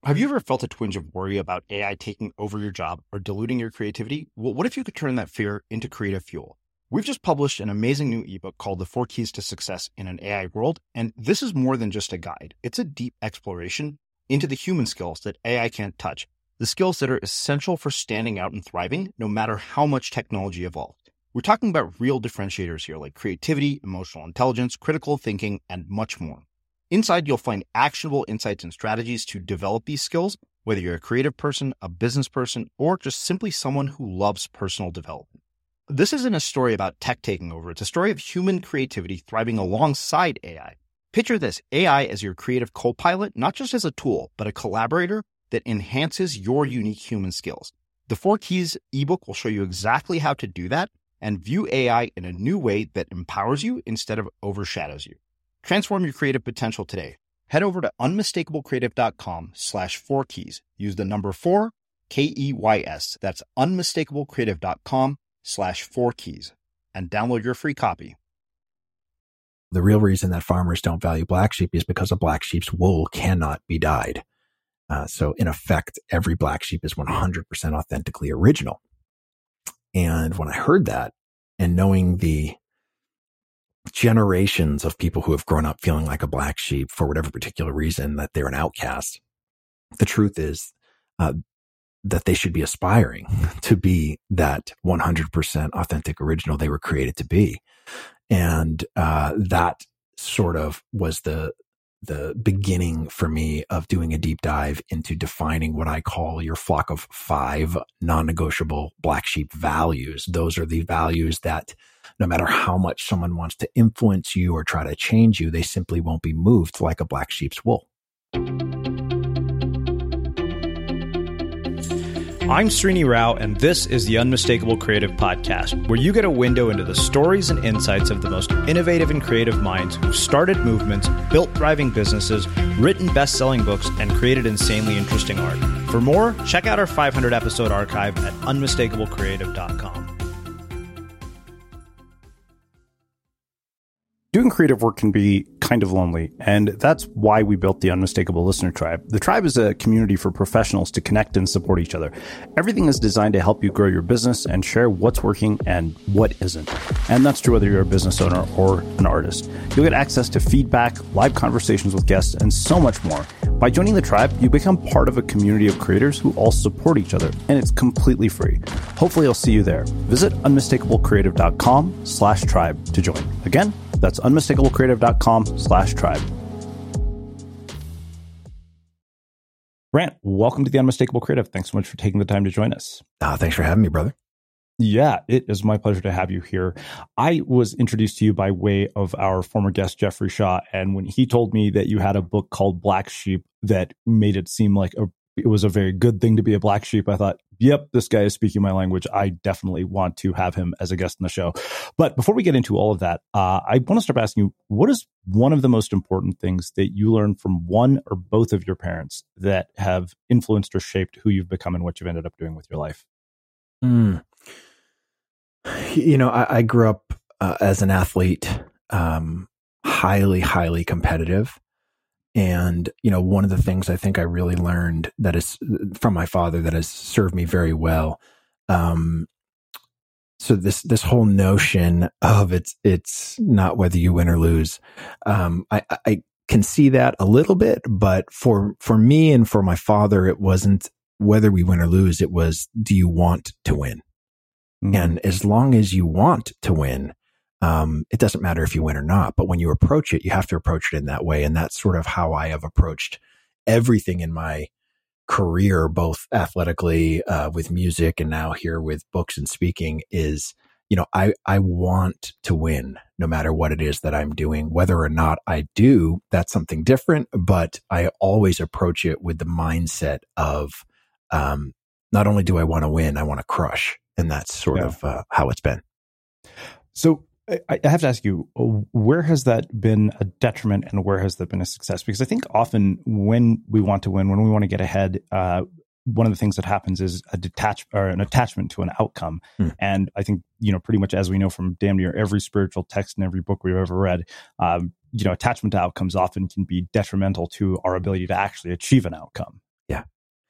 Have you ever felt a twinge of worry about AI taking over your job or diluting your creativity? Well, what if you could turn that fear into creative fuel? We've just published an amazing new ebook called The 4 Keys to Success in an AI World, and this is more than just a guide. It's a deep exploration into the human skills that AI can't touch, the skills that are essential for standing out and thriving, no matter how much technology evolves. We're talking about real differentiators here, like creativity, emotional intelligence, critical thinking, and much more. Inside, you'll find actionable insights and strategies to develop these skills, whether you're a creative person, a business person, or just simply someone who loves personal development. This isn't a story about tech taking over. It's a story of human creativity thriving alongside AI. Picture this, AI as your creative co-pilot, not just as a tool, but a collaborator that enhances your unique human skills. The 4 Keys ebook will show you exactly how to do that and view AI in a new way that empowers you instead of overshadows you. Transform your creative potential today. Head over to unmistakablecreative.com/4keys. Use the number 4, KEYS. That's unmistakablecreative.com/4keys and download your free copy. The real reason that farmers don't value black sheep is because a black sheep's wool cannot be dyed. So in effect, every black sheep is 100% authentically original. And when I heard that, and knowing the generations of people who have grown up feeling like a black sheep for whatever particular reason, that they're an outcast, the truth is that they should be aspiring to be that 100% authentic original they were created to be. And that sort of was the beginning for me of doing a deep dive into defining what I call your flock of 5 non-negotiable black sheep values. Those are the values that no matter how much someone wants to influence you or try to change you, they simply won't be moved like a black sheep's wool. I'm Srini Rao, and this is the Unmistakable Creative Podcast, where you get a window into the stories and insights of the most innovative and creative minds who've started movements, built thriving businesses, written best-selling books, and created insanely interesting art. For more, check out our 500-episode archive at unmistakablecreative.com. Doing creative work can be kind of lonely, and that's why we built the Unmistakable Listener Tribe. The tribe is a community for professionals to connect and support each other. Everything is designed to help you grow your business and share what's working and what isn't. And that's true whether you're a business owner or an artist. You'll get access to feedback, live conversations with guests, and so much more. By joining the tribe, you become part of a community of creators who all support each other, and it's completely free. Hopefully I'll see you there. Visit unmistakablecreative.com/tribe to join. Again, that's unmistakablecreative.com/tribe. Brant, welcome to the Unmistakable Creative. Thanks so much for taking the time to join us. Thanks for having me, brother. Yeah, it is my pleasure to have you here. I was introduced to you by way of our former guest, Jeffrey Shaw. And when he told me that you had a book called Black Sheep that made it seem like it was a very good thing to be a black sheep, I thought, yep, this guy is speaking my language. I definitely want to have him as a guest in the show. But before we get into all of that, I want to start by asking you, what is one of the most important things that you learned from one or both of your parents that have influenced or shaped who you've become and what you've ended up doing with your life? You know, I grew up as an athlete, highly, highly competitive. And, you know, one of the things I think I really learned that is from my father that has served me very well. So this whole notion of it's not whether you win or lose. I can see that a little bit, but for me and for my father, it wasn't whether we win or lose. It was, do you want to win? And as long as you want to win, it doesn't matter if you win or not, but when you approach it, you have to approach it in that way. And that's sort of how I have approached everything in my career, both athletically, with music and now here with books and speaking is, you know, I want to win no matter what it is that I'm doing, whether or not I do, that's something different, but I always approach it with the mindset of, not only do I want to win, I want to crush. And that's sort of how it's been. So I have to ask you, where has that been a detriment and where has that been a success? Because I think often when we want to win, when we want to get ahead, one of the things that happens is an attachment to an outcome. And I think, you know, pretty much as we know from damn near every spiritual text and every book we've ever read, you know, attachment to outcomes often can be detrimental to our ability to actually achieve an outcome. Yeah.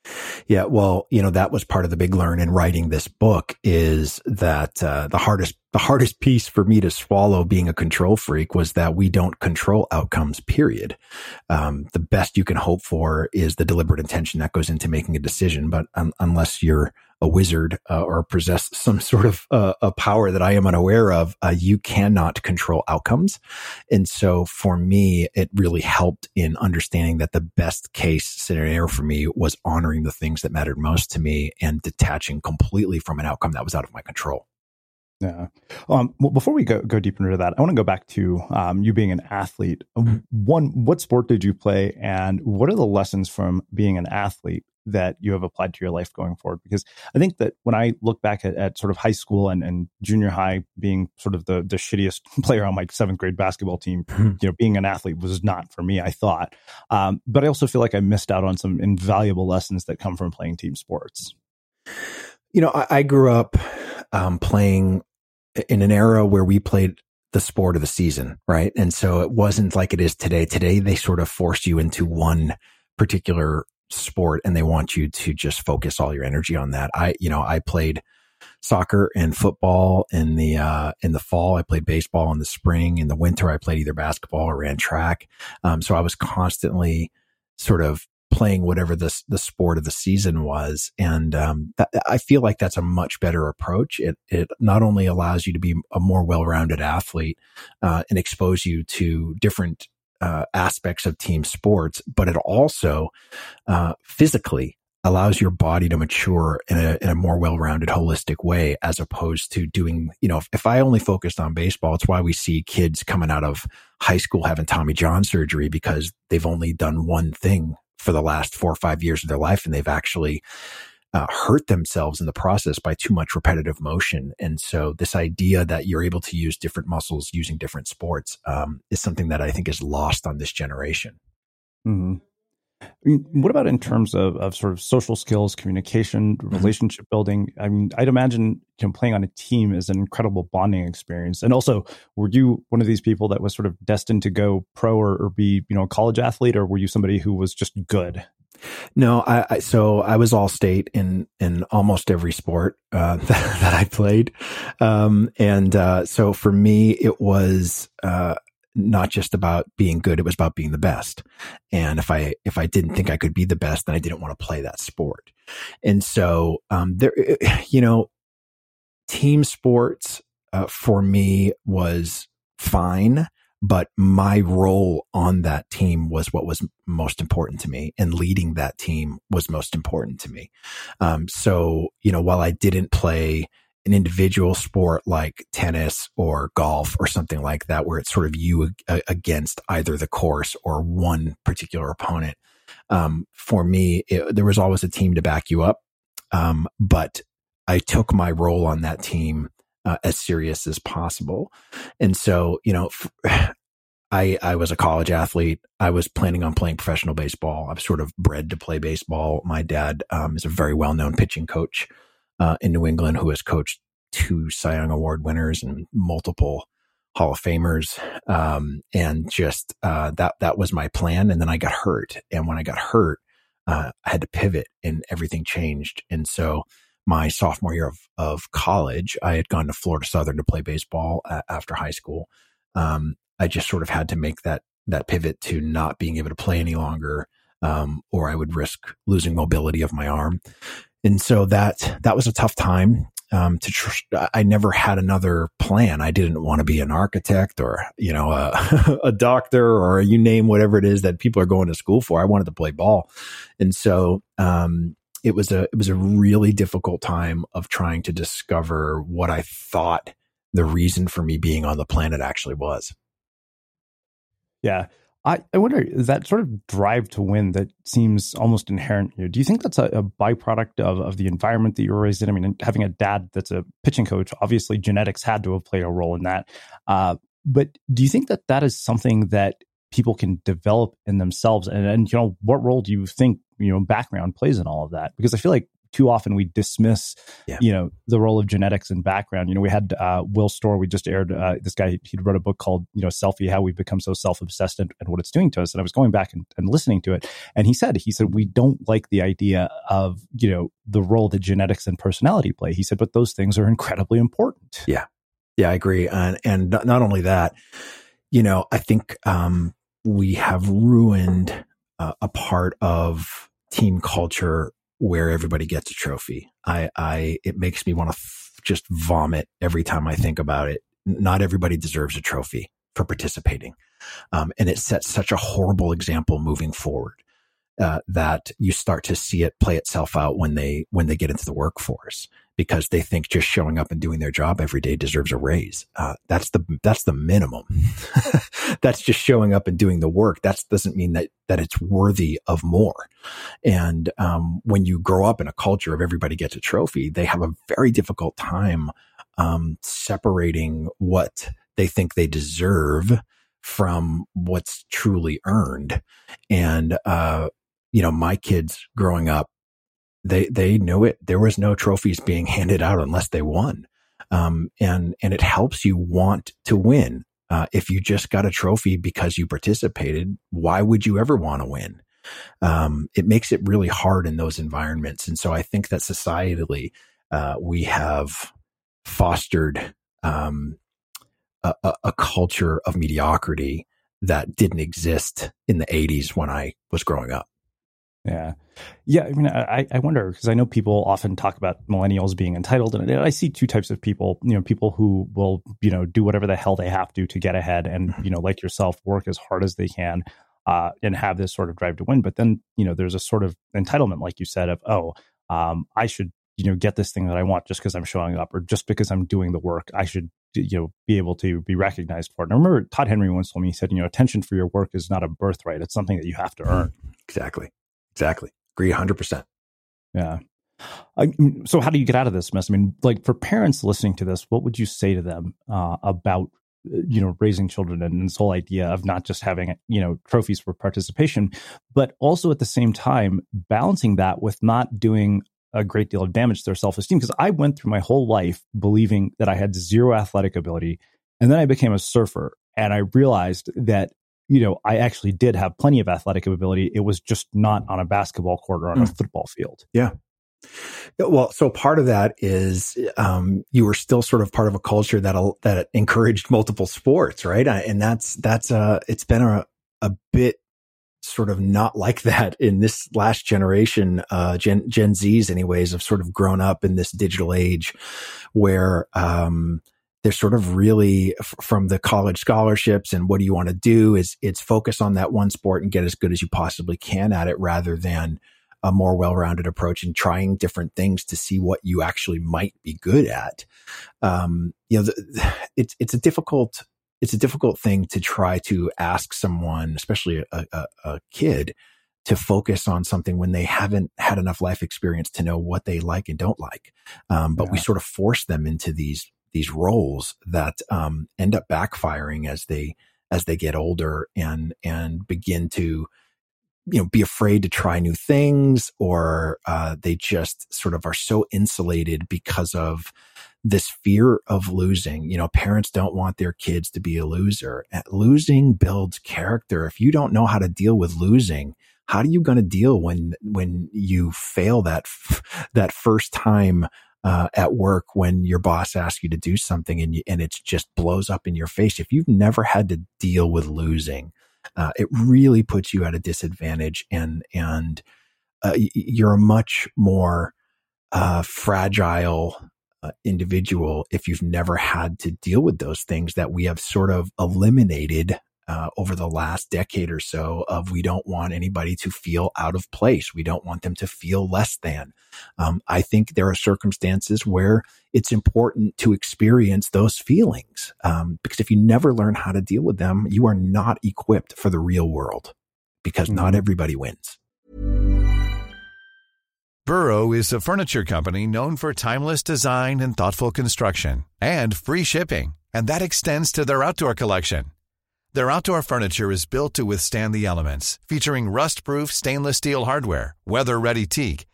Yeah, well, that was part of the big learn in writing this book is that the hardest piece for me to swallow being a control freak was that we don't control outcomes, period. The best you can hope for is the deliberate intention that goes into making a decision. But unless you're a wizard or possess some sort of a power that I am unaware of, you cannot control outcomes. And so for me, it really helped in understanding that the best case scenario for me was honoring the things that mattered most to me and detaching completely from an outcome that was out of my control. Yeah. Well, before we go deeper into that, I want to go back to you being an athlete. What sport did you play, and what are the lessons from being an athlete that you have applied to your life going forward? Because I think that when I look back at sort of high school and junior high, being sort of the shittiest player on my 7th grade basketball team, being an athlete was not for me, I thought. But I also feel like I missed out on some invaluable lessons that come from playing team sports. I grew up playing in an era where we played the sport of the season, right? And so it wasn't like it is today. Today, they sort of forced you into one particular sport and they want you to just focus all your energy on that. I played soccer and football in the fall. I played baseball in the spring. In the winter, I played either basketball or ran track. So I was constantly sort of playing whatever the sport of the season was. And I feel like that's a much better approach. It not only allows you to be a more well-rounded athlete and expose you to different aspects of team sports, but it also physically allows your body to mature in a more well-rounded, holistic way, as opposed to doing, if I only focused on baseball, it's why we see kids coming out of high school having Tommy John surgery, because they've only done one thing for the last 4 or 5 years of their life, and they've actually hurt themselves in the process by too much repetitive motion. And so this idea that you're able to use different muscles using different sports is something that I think is lost on this generation. Mm-hmm. I mean, what about in terms of sort of social skills, communication, relationship building? I mean, I'd imagine playing on a team is an incredible bonding experience. And also, were you one of these people that was sort of destined to go pro or be, a college athlete, or were you somebody who was just good? No, so I was all state in almost every sport that I played. So for me, it was not just about being good, it was about being the best. And if I didn't think I could be the best, then I didn't want to play that sport. And so, team sports, for me was fine, but my role on that team was what was most important to me, and leading that team was most important to me. So, while I didn't play an individual sport like tennis or golf or something like that, where it's sort of you against either the course or one particular opponent. For me, there was always a team to back you up. But I took my role on that team as serious as possible. And so, I was a college athlete. I was planning on playing professional baseball. I was sort of bred to play baseball. My dad is a very well-known pitching coach in New England, who has coached 2 Cy Young Award winners and multiple Hall of Famers. And just that was my plan. And then I got hurt. And when I got hurt, I had to pivot and everything changed. And so my sophomore year of college, I had gone to Florida Southern to play baseball after high school. I just sort of had to make that pivot to not being able to play any longer, or I would risk losing mobility of my arm. And so that was a tough time. I never had another plan. I didn't want to be an architect or, a doctor, or you name whatever it is that people are going to school for. I wanted to play ball. And so, it was a really difficult time of trying to discover what I thought the reason for me being on the planet actually was. Yeah. I wonder, is that sort of drive to win that seems almost inherent here, do you think that's a byproduct of the environment that you were raised in? I mean, having a dad that's a pitching coach, obviously genetics had to have played a role in that. But do you think that is something that people can develop in themselves? And what role do you think, background plays in all of that? Because I feel like too often we dismiss, the role of genetics and background. We had Will Storr. We just aired this guy. He wrote a book called, Selfie, How We've Become So Self-Obsessed and what it's doing to us. And I was going back and listening to it. And he said, we don't like the idea of, the role that genetics and personality play. He said, but those things are incredibly important. Yeah. Yeah, I agree. And not only that, I think we have ruined a part of team culture where everybody gets a trophy. It makes me want to just vomit every time I think about it. Not everybody deserves a trophy for participating. And it sets such a horrible example moving forward, that you start to see it play itself out when they get into the workforce, because they think just showing up and doing their job every day deserves a raise. That's the minimum. That's just showing up and doing the work. That doesn't mean that it's worthy of more. And when you grow up in a culture of everybody gets a trophy, they have a very difficult time separating what they think they deserve from what's truly earned. And my kids growing up, they knew it. There was no trophies being handed out unless they won. And it helps you want to win. If you just got a trophy because you participated, why would you ever want to win? It makes it really hard in those environments. And so I think that societally, we have fostered a culture of mediocrity that didn't exist in the 80s when I was growing up. Yeah. Yeah. I mean, I wonder, because I know people often talk about millennials being entitled, and I see two types of people, people who will, do whatever the hell they have to get ahead and, like yourself, work as hard as they can and have this sort of drive to win. But then, there's a sort of entitlement, like you said, of, I should, get this thing that I want just because I'm showing up, or just because I'm doing the work. I should, be able to be recognized for it. And I remember Todd Henry once told me, he said, attention for your work is not a birthright. It's something that you have to earn. Exactly. Agree 100%. Yeah. So how do you get out of this mess? I mean, like, for parents listening to this, what would you say to them about, raising children and this whole idea of not just having, trophies for participation, but also at the same time, balancing that with not doing a great deal of damage to their self-esteem? Because I went through my whole life believing that I had zero athletic ability. And then I became a surfer, and I realized that I actually did have plenty of athletic ability. It was just not on a basketball court or on a football field. Yeah. Well, so part of that is you were still sort of part of a culture that encouraged multiple sports, right? And that's it's been a bit sort of not like that in this last generation. Gen Zs, anyways, have sort of grown up in this digital age where they're sort of really from the college scholarships and what do you want to do it's focus on that one sport and get as good as you possibly can at it, rather than a more well-rounded approach and trying different things to see what you actually might be good at. It's a difficult thing to try to ask someone, especially a kid, to focus on something when they haven't had enough life experience to know what they like and don't like. But we sort of force them into these roles that end up backfiring as they get older and begin to be afraid to try new things, or they just sort of are so insulated because of this fear of losing. Parents don't want their kids to be a loser. Losing builds character. If you don't know how to deal with losing, how are you going to deal when you fail that first time at work, when your boss asks you to do something and it just blows up in your face? If you've never had to deal with losing, it really puts you at a disadvantage, and you're a much more fragile individual if you've never had to deal with those things that we have sort of eliminated over the last decade or so. Of, we don't want anybody to feel out of place. We don't want them to feel less than. I think there are circumstances where it's important to experience those feelings, because if you never learn how to deal with them, you are not equipped for the real world, because not everybody wins. Burrow is a furniture company known for timeless design and thoughtful construction, and free shipping, and that extends to their outdoor collection. Their outdoor furniture is built to withstand the elements, featuring rust-proof stainless steel hardware, weather-ready teak,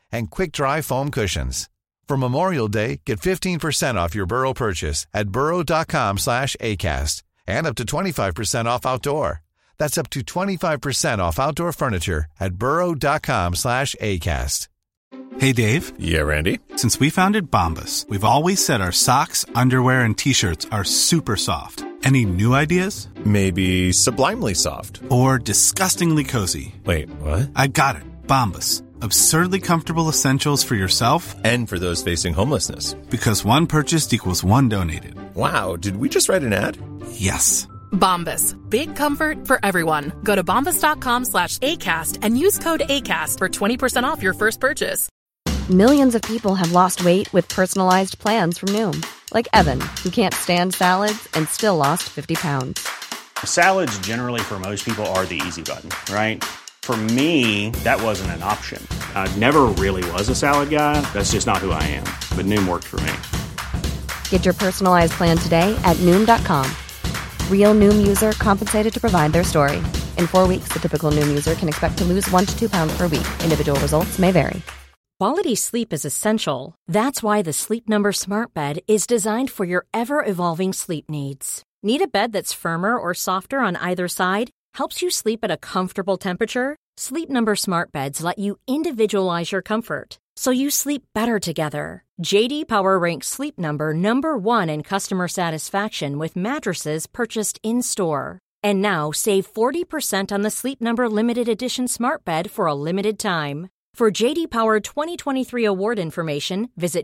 and quick-dry foam cushions. For Memorial Day, get 15% off your Burrow purchase at burrow.com/ACAST and up to 25% off outdoor. That's up to 25% off outdoor furniture at burrow.com/ACAST. Hey, Dave. Yeah, Randy. Since we founded Bombas, we've always said our socks, underwear, and T-shirts are super soft. Any new ideas? Maybe sublimely soft. Or disgustingly cozy. Wait, what? I got it. Bombas. Absurdly comfortable essentials for yourself and for those facing homelessness. Because one purchased equals one donated. Wow, did we just write an ad? Yes. Bombas. Big comfort for everyone. Go to bombas.com/ACAST and use code ACAST for 20% off your first purchase. Millions of people have lost weight with personalized plans from Noom. Like Evan, who can't stand salads and still lost 50 pounds. Salads generally for most people are the easy button, right? For me, that wasn't an option. I never really was a salad guy. That's just not who I am. But Noom worked for me. Get your personalized plan today at Noom.com. Real Noom user compensated to provide their story. In 4 weeks, the typical Noom user can expect to lose 1 to 2 pounds per week. Individual results may vary. Quality sleep is essential. That's why the Sleep Number Smart Bed is designed for your ever-evolving sleep needs. Need a bed that's firmer or softer on either side? Helps you sleep at a comfortable temperature? Sleep Number Smart Beds let you individualize your comfort, so you sleep better together. J.D. Power ranks Sleep Number number 1 in customer satisfaction with mattresses purchased in-store. And now, save 40% on the Sleep Number Limited Edition Smart Bed for a limited time. For J.D. Power 2023 award information, visit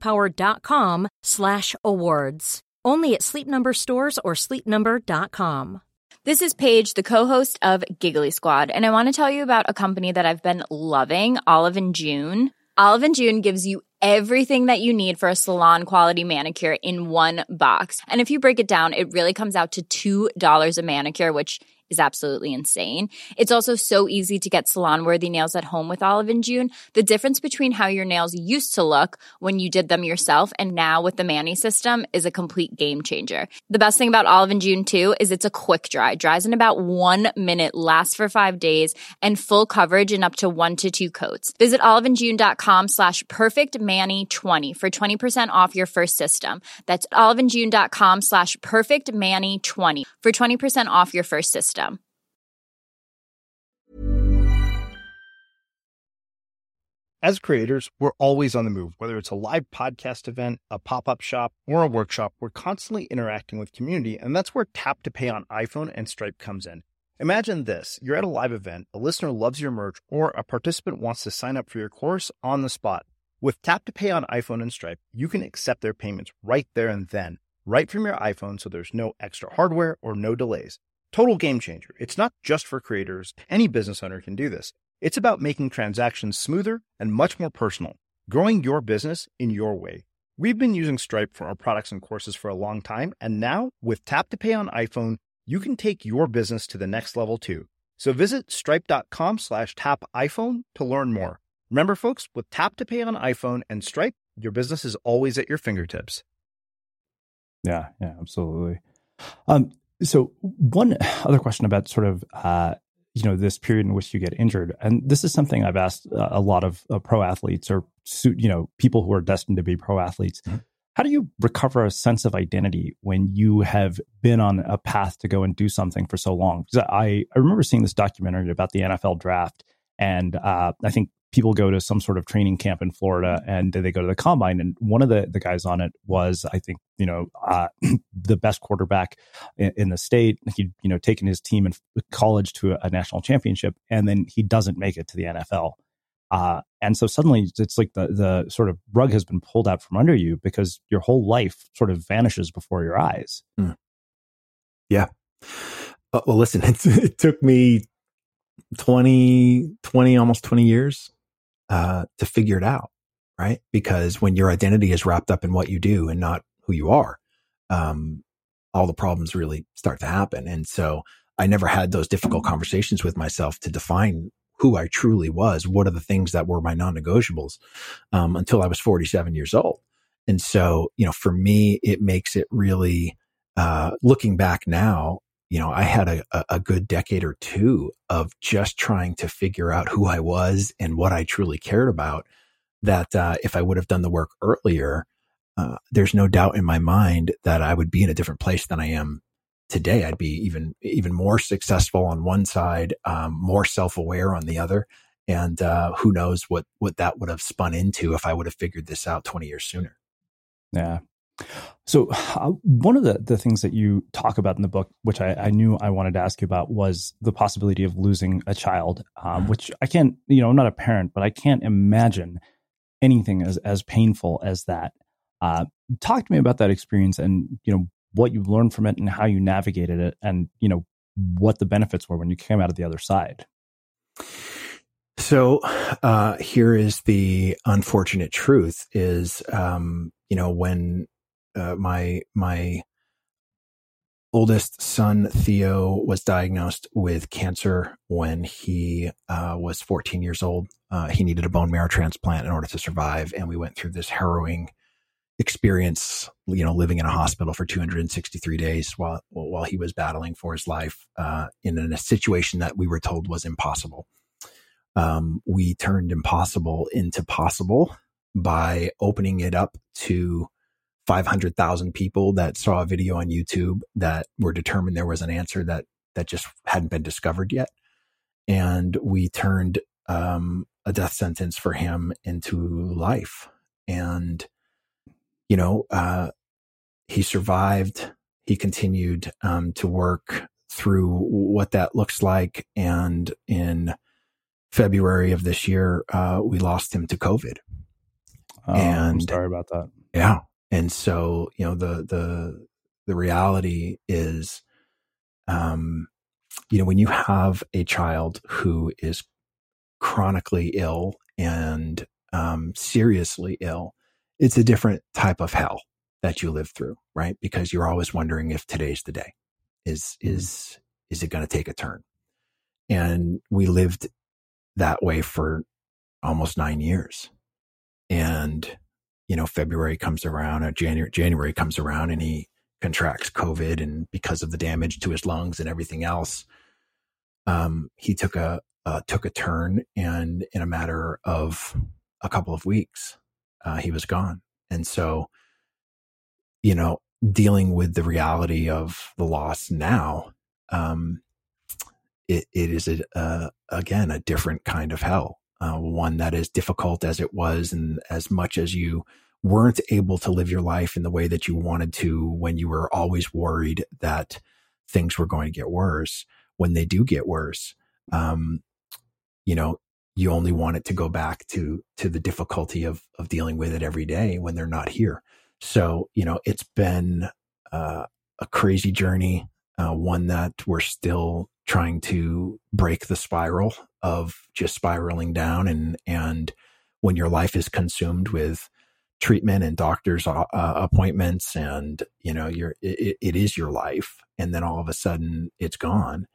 jdpower.com/awards. Only at Sleep Number stores or sleepnumber.com. This is Paige, the co-host of Giggly Squad, and I want to tell you about a company that I've been loving, Olive & June. Olive & June gives you everything that you need for a salon-quality manicure in one box. And if you break it down, it really comes out to $2 a manicure, which is absolutely insane. It's also so easy to get salon-worthy nails at home with Olive & June. The difference between how your nails used to look when you did them yourself and now with the Mani system is a complete game changer. The best thing about Olive & June, too, is it's a quick dry. Dries in about 1 minute, lasts for 5 days, and full coverage in up to 1 to 2 coats. Visit oliveandjune.com/perfectmani20 for 20% off your first system. That's oliveandjune.com/perfectmani20 for 20% off your first system. As creators, we're always on the move. Whether it's a live podcast event, a pop-up shop, or a workshop, we're constantly interacting with community, and that's where Tap to Pay on iPhone and Stripe comes in. Imagine this. You're at a live event, a listener loves your merch, or a participant wants to sign up for your course on the spot. With Tap to Pay on iPhone and Stripe, you can accept their payments right there and then, right from your iPhone, so there's no extra hardware or no delays. Total game changer. It's not just for creators. Any business owner can do this. It's about making transactions smoother and much more personal, growing your business in your way. We've been using Stripe for our products and courses for a long time, and now with Tap to Pay on iPhone, you can take your business to the next level too. So visit stripe.com/tapiphone to learn more. Remember, folks, with Tap to Pay on iPhone and Stripe, your business is always at your fingertips. Yeah, absolutely. So one other question about sort of, this period in which you get injured. And this is something I've asked a lot of pro athletes or, people who are destined to be pro athletes. Mm-hmm. How do you recover a sense of identity when you have been on a path to go and do something for so long? Because I remember seeing this documentary about the NFL draft, and I think people go to some sort of training camp in Florida and they go to the combine. And one of the guys on it was, I think, the best quarterback in the state. He'd, taken his team in college to a national championship, and then he doesn't make it to the NFL. And so suddenly it's like the sort of rug has been pulled out from under you because your whole life sort of vanishes before your eyes. Mm. Yeah. Well, listen, it took me 20, almost 20 years to figure it out, right? Because when your identity is wrapped up in what you do and not who you are, all the problems really start to happen. And so I never had those difficult conversations with myself to define who I truly was. What are the things that were my non-negotiables until I was 47 years old. And so, for me, it makes it really, looking back now, I had a good decade or 2 of just trying to figure out who I was and what I truly cared about. that if I would have done the work earlier, there's no doubt in my mind that I would be in a different place than I am today. I'd be even more successful on one side, more self-aware on the other. And who knows what that would have spun into if I would have figured this out 20 years sooner. Yeah. So one of the things that you talk about in the book, which I knew I wanted to ask you about, was the possibility of losing a child, which I can't, I'm not a parent, but I can't imagine anything as painful as that. Talk to me about that experience and, what you learned from it and how you navigated it and, what the benefits were when you came out of the other side. So here is the unfortunate truth is, when my oldest son, Theo, was diagnosed with cancer when he was 14 years old. He needed a bone marrow transplant in order to survive. And we went through this harrowing experience, living in a hospital for 263 days while he was battling for his life in a situation that we were told was impossible. We turned impossible into possible by opening it up to 500,000 people that saw a video on YouTube that were determined there was an answer that just hadn't been discovered yet. And we turned a death sentence for him into life. And, he survived. He continued to work through what that looks like. And in February of this year, we lost him to COVID. And I'm sorry about that. Yeah. And so, the reality is, when you have a child who is chronically ill and seriously ill, it's a different type of hell that you live through, right? Because you're always wondering if today's the day. Is it going to take a turn? And we lived that way for almost 9 years. And, February comes around, or January comes around, and he contracts COVID. And because of the damage to his lungs and everything else, he took a turn, and in a matter of a couple of weeks, he was gone. And so, dealing with the reality of the loss now, it is again a different kind of hell, one that is difficult as it was, and as much as you weren't able to live your life in the way that you wanted to, when you were always worried that things were going to get worse. When they do get worse, you only want it to go back to the difficulty of dealing with it every day when they're not here. So, it's been a crazy journey, one that we're still trying to break the spiral of just spiraling down. And when your life is consumed with treatment and doctor's appointments, and, it is your life. And then all of a sudden it's gone.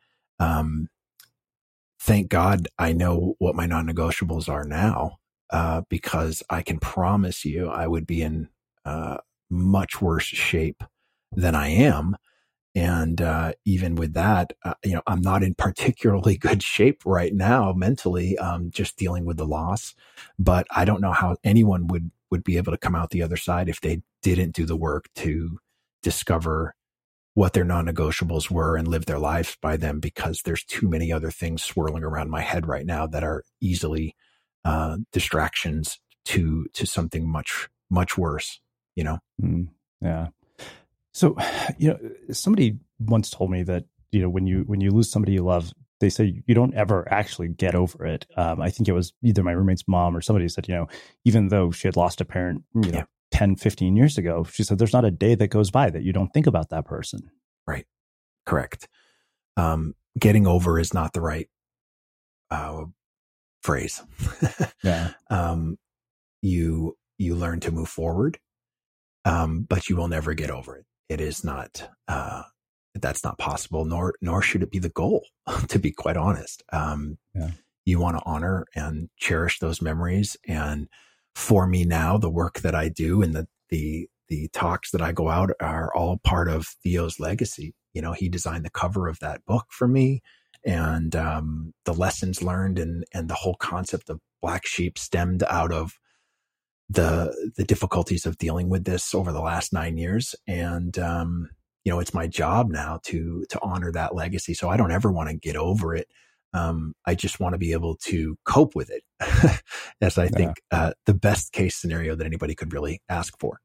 Thank God I know what my non-negotiables are now, because I can promise you I would be in much worse shape than I am. And even with that, I'm not in particularly good shape right now mentally, just dealing with the loss. But I don't know how anyone would be able to come out the other side if they didn't do the work to discover what their non-negotiables were and live their lives by them, because there's too many other things swirling around my head right now that are easily distractions to something much, much worse, Yeah. So, somebody once told me that, when you lose somebody you love, they say you don't ever actually get over it. I think it was either my roommate's mom or somebody said, even though she had lost a parent, 10, 15 years ago, she said, there's not a day that goes by that you don't think about that person. Right. Correct. Getting over is not the right phrase. Yeah. You learn to move forward, but you will never get over it. It is not, that's not possible, nor should it be the goal, to be quite honest. You want to honor and cherish those memories. And for me now, the work that I do and the talks that I go out are all part of Theo's legacy. He designed the cover of that book for me, and the lessons learned and the whole concept of Black Sheep stemmed out of the difficulties of dealing with this over the last 9 years. And, it's my job now to honor that legacy. So I don't ever want to get over it. I just want to be able to cope with it as I think the best case scenario that anybody could really ask for.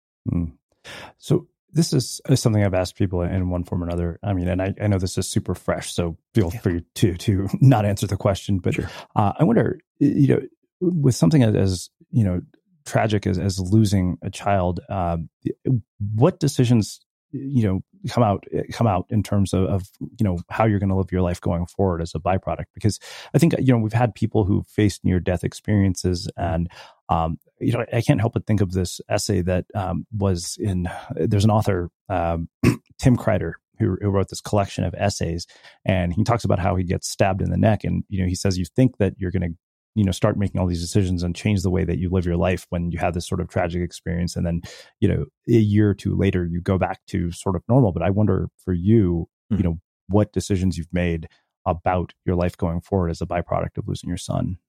So this is something I've asked people in one form or another. I mean, and I know this is super fresh, so feel free to not answer the question. But sure. I wonder, with something as tragic as losing a child, what decisions come out in terms of how you're going to live your life going forward as a byproduct? Because I think we've had people who faced near-death experiences, and I can't help but think of this essay that was in. There's an author, Tim Kreider, who wrote this collection of essays, and he talks about how he gets stabbed in the neck, and he says you think that you're going to start making all these decisions and change the way that you live your life when you have this sort of tragic experience. And then, a year or two later, you go back to sort of normal. But I wonder for you, what decisions you've made about your life going forward as a byproduct of losing your son.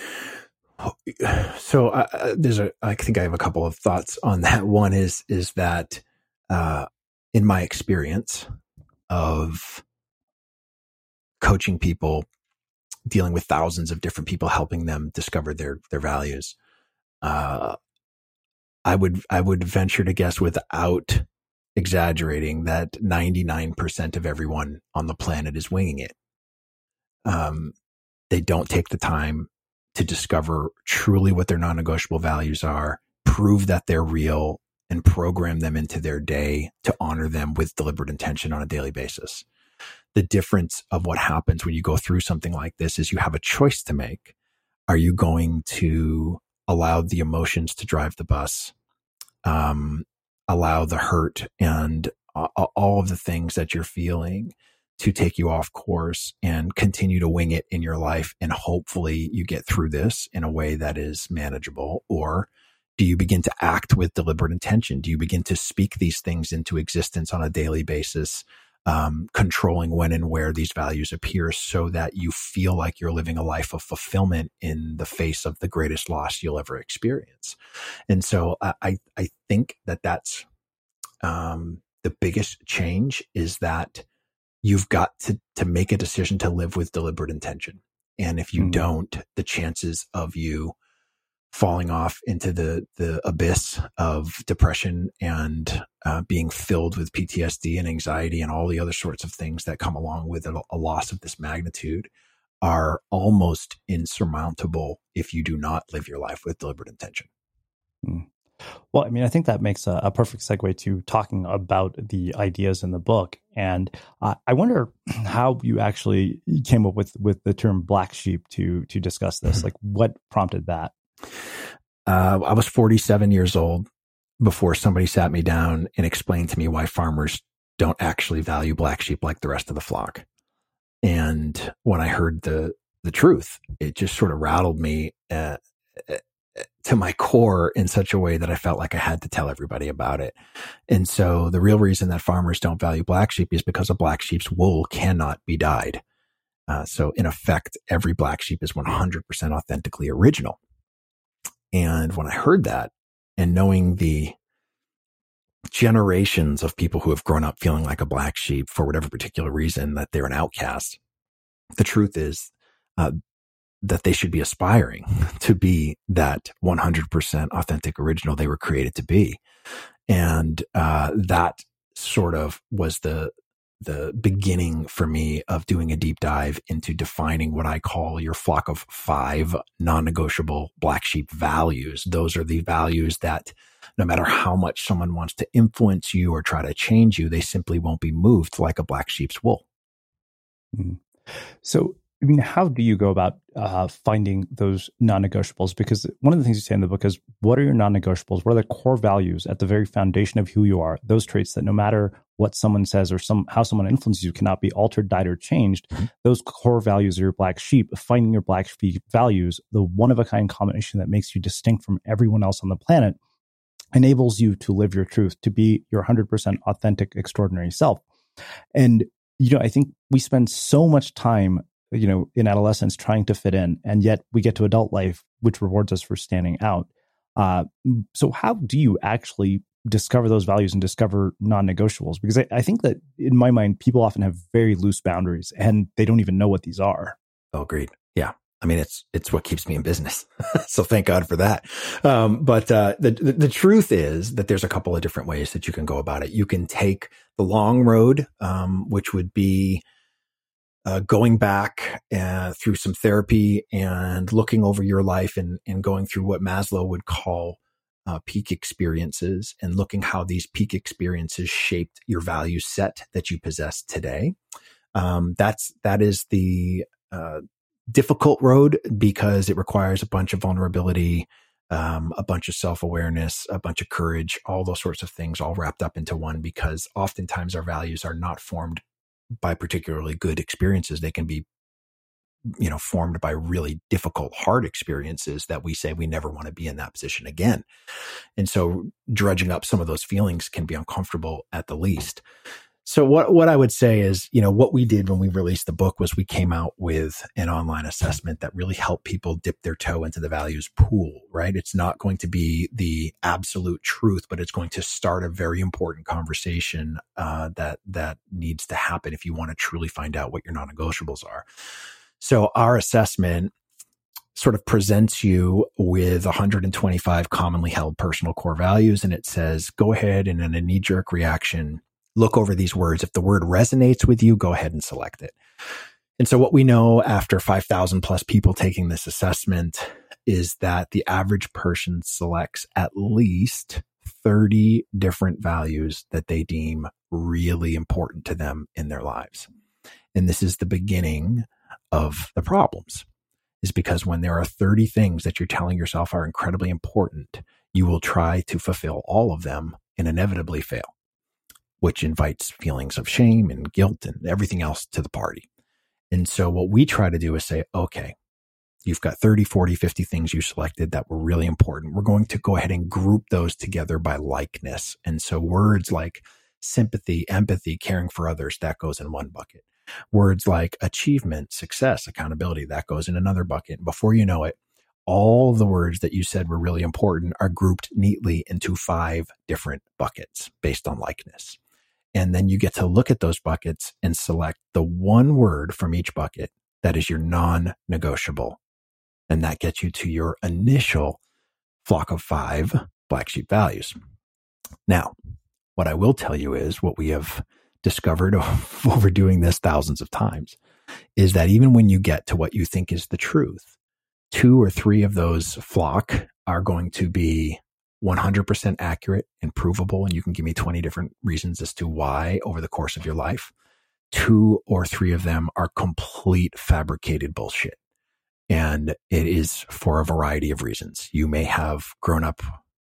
So I think I have a couple of thoughts on that. One is that in my experience of coaching people, dealing with thousands of different people, helping them discover their values, I would venture to guess, without exaggerating, that 99% of everyone on the planet is winging it. They don't take the time to discover truly what their non-negotiable values are, prove that they're real, and program them into their day to honor them with deliberate intention on a daily basis. The difference of what happens when you go through something like this is you have a choice to make. Are you going to allow the emotions to drive the bus, allow the hurt and all of the things that you're feeling to take you off course and continue to wing it in your life, and hopefully you get through this in a way that is manageable? Or do you begin to act with deliberate intention? Do you begin to speak these things into existence on a daily basis, controlling when and where these values appear, so that you feel like you're living a life of fulfillment in the face of the greatest loss you'll ever experience? And so I think that's the biggest change, is that you've got to make a decision to live with deliberate intention. And if you don't, the chances of you falling off into the abyss of depression and being filled with PTSD and anxiety and all the other sorts of things that come along with a loss of this magnitude are almost insurmountable if you do not live your life with deliberate intention. Well, I mean, I think that makes a perfect segue to talking about the ideas in the book. And I wonder how you actually came up with the term black sheep to discuss this. Like, what prompted that? I was 47 years old before somebody sat me down and explained to me why farmers don't actually value black sheep like the rest of the flock. And when I heard the truth, it just sort of rattled me to my core in such a way that I felt like I had to tell everybody about it. And so the real reason that farmers don't value black sheep is because a black sheep's wool cannot be dyed. So in effect, every black sheep is 100% authentically original. And when I heard that, and knowing the generations of people who have grown up feeling like a black sheep for whatever particular reason, that they're an outcast, the truth is that they should be aspiring to be that 100% authentic original they were created to be. And that sort of was the beginning for me of doing a deep dive into defining what I call your flock of 5 non-negotiable black sheep values. Those are the values that no matter how much someone wants to influence you or try to change you, they simply won't be moved like a black sheep's wool. So, I mean, how do you go about finding those non-negotiables? Because one of the things you say in the book is, what are your non-negotiables? What are the core values at the very foundation of who you are? Those traits that no matter what someone says or how someone influences you cannot be altered, dyed, or changed. Those core values are your black sheep. Finding your black sheep values, the one-of-a-kind combination that makes you distinct from everyone else on the planet, enables you to live your truth, to be your 100% authentic, extraordinary self. And, I think we spend so much time in adolescence trying to fit in, and yet we get to adult life, which rewards us for standing out. So how do you actually discover those values and discover non-negotiables? Because I think that in my mind, people often have very loose boundaries and they don't even know what these are. Oh, agreed. Yeah. I mean, it's what keeps me in business. So thank God for that. But the truth is that there's a couple of different ways that you can go about it. You can take the long road, which would be going back through some therapy and looking over your life and going through what Maslow would call peak experiences and looking how these peak experiences shaped your value set that you possess today. That is the difficult road because it requires a bunch of vulnerability, a bunch of self-awareness, a bunch of courage, all those sorts of things all wrapped up into one, because oftentimes our values are not formed by particularly good experiences. They can be, formed by really difficult, hard experiences that we say we never want to be in that position again. And so dredging up some of those feelings can be uncomfortable at the least. So what I would say is, what we did when we released the book was we came out with an online assessment that really helped people dip their toe into the values pool, right? It's not going to be the absolute truth, but it's going to start a very important conversation that needs to happen if you want to truly find out what your non-negotiables are. So our assessment sort of presents you with 125 commonly held personal core values, and it says, go ahead and in a knee-jerk reaction, look over these words. If the word resonates with you, go ahead and select it. And so what we know after 5,000 plus people taking this assessment is that the average person selects at least 30 different values that they deem really important to them in their lives. And this is the beginning of the problems, is because when there are 30 things that you're telling yourself are incredibly important, you will try to fulfill all of them and inevitably fail, which invites feelings of shame and guilt and everything else to the party. And so what we try to do is say, okay, you've got 30, 40, 50 things you selected that were really important. We're going to go ahead and group those together by likeness. And so words like sympathy, empathy, caring for others, that goes in one bucket. Words like achievement, success, accountability, that goes in another bucket. Before you know it, all the words that you said were really important are grouped neatly into 5 different buckets based on likeness. And then you get to look at those buckets and select the one word from each bucket that is your non-negotiable. And that gets you to your initial flock of 5 black sheep values. Now, what I will tell you is what we have discovered over doing this thousands of times is that even when you get to what you think is the truth, 2 or 3 of those flock are going to be 100% accurate and provable. And you can give me 20 different reasons as to why over the course of your life. 2 or 3 of them are complete fabricated bullshit. And it is for a variety of reasons. You may have grown up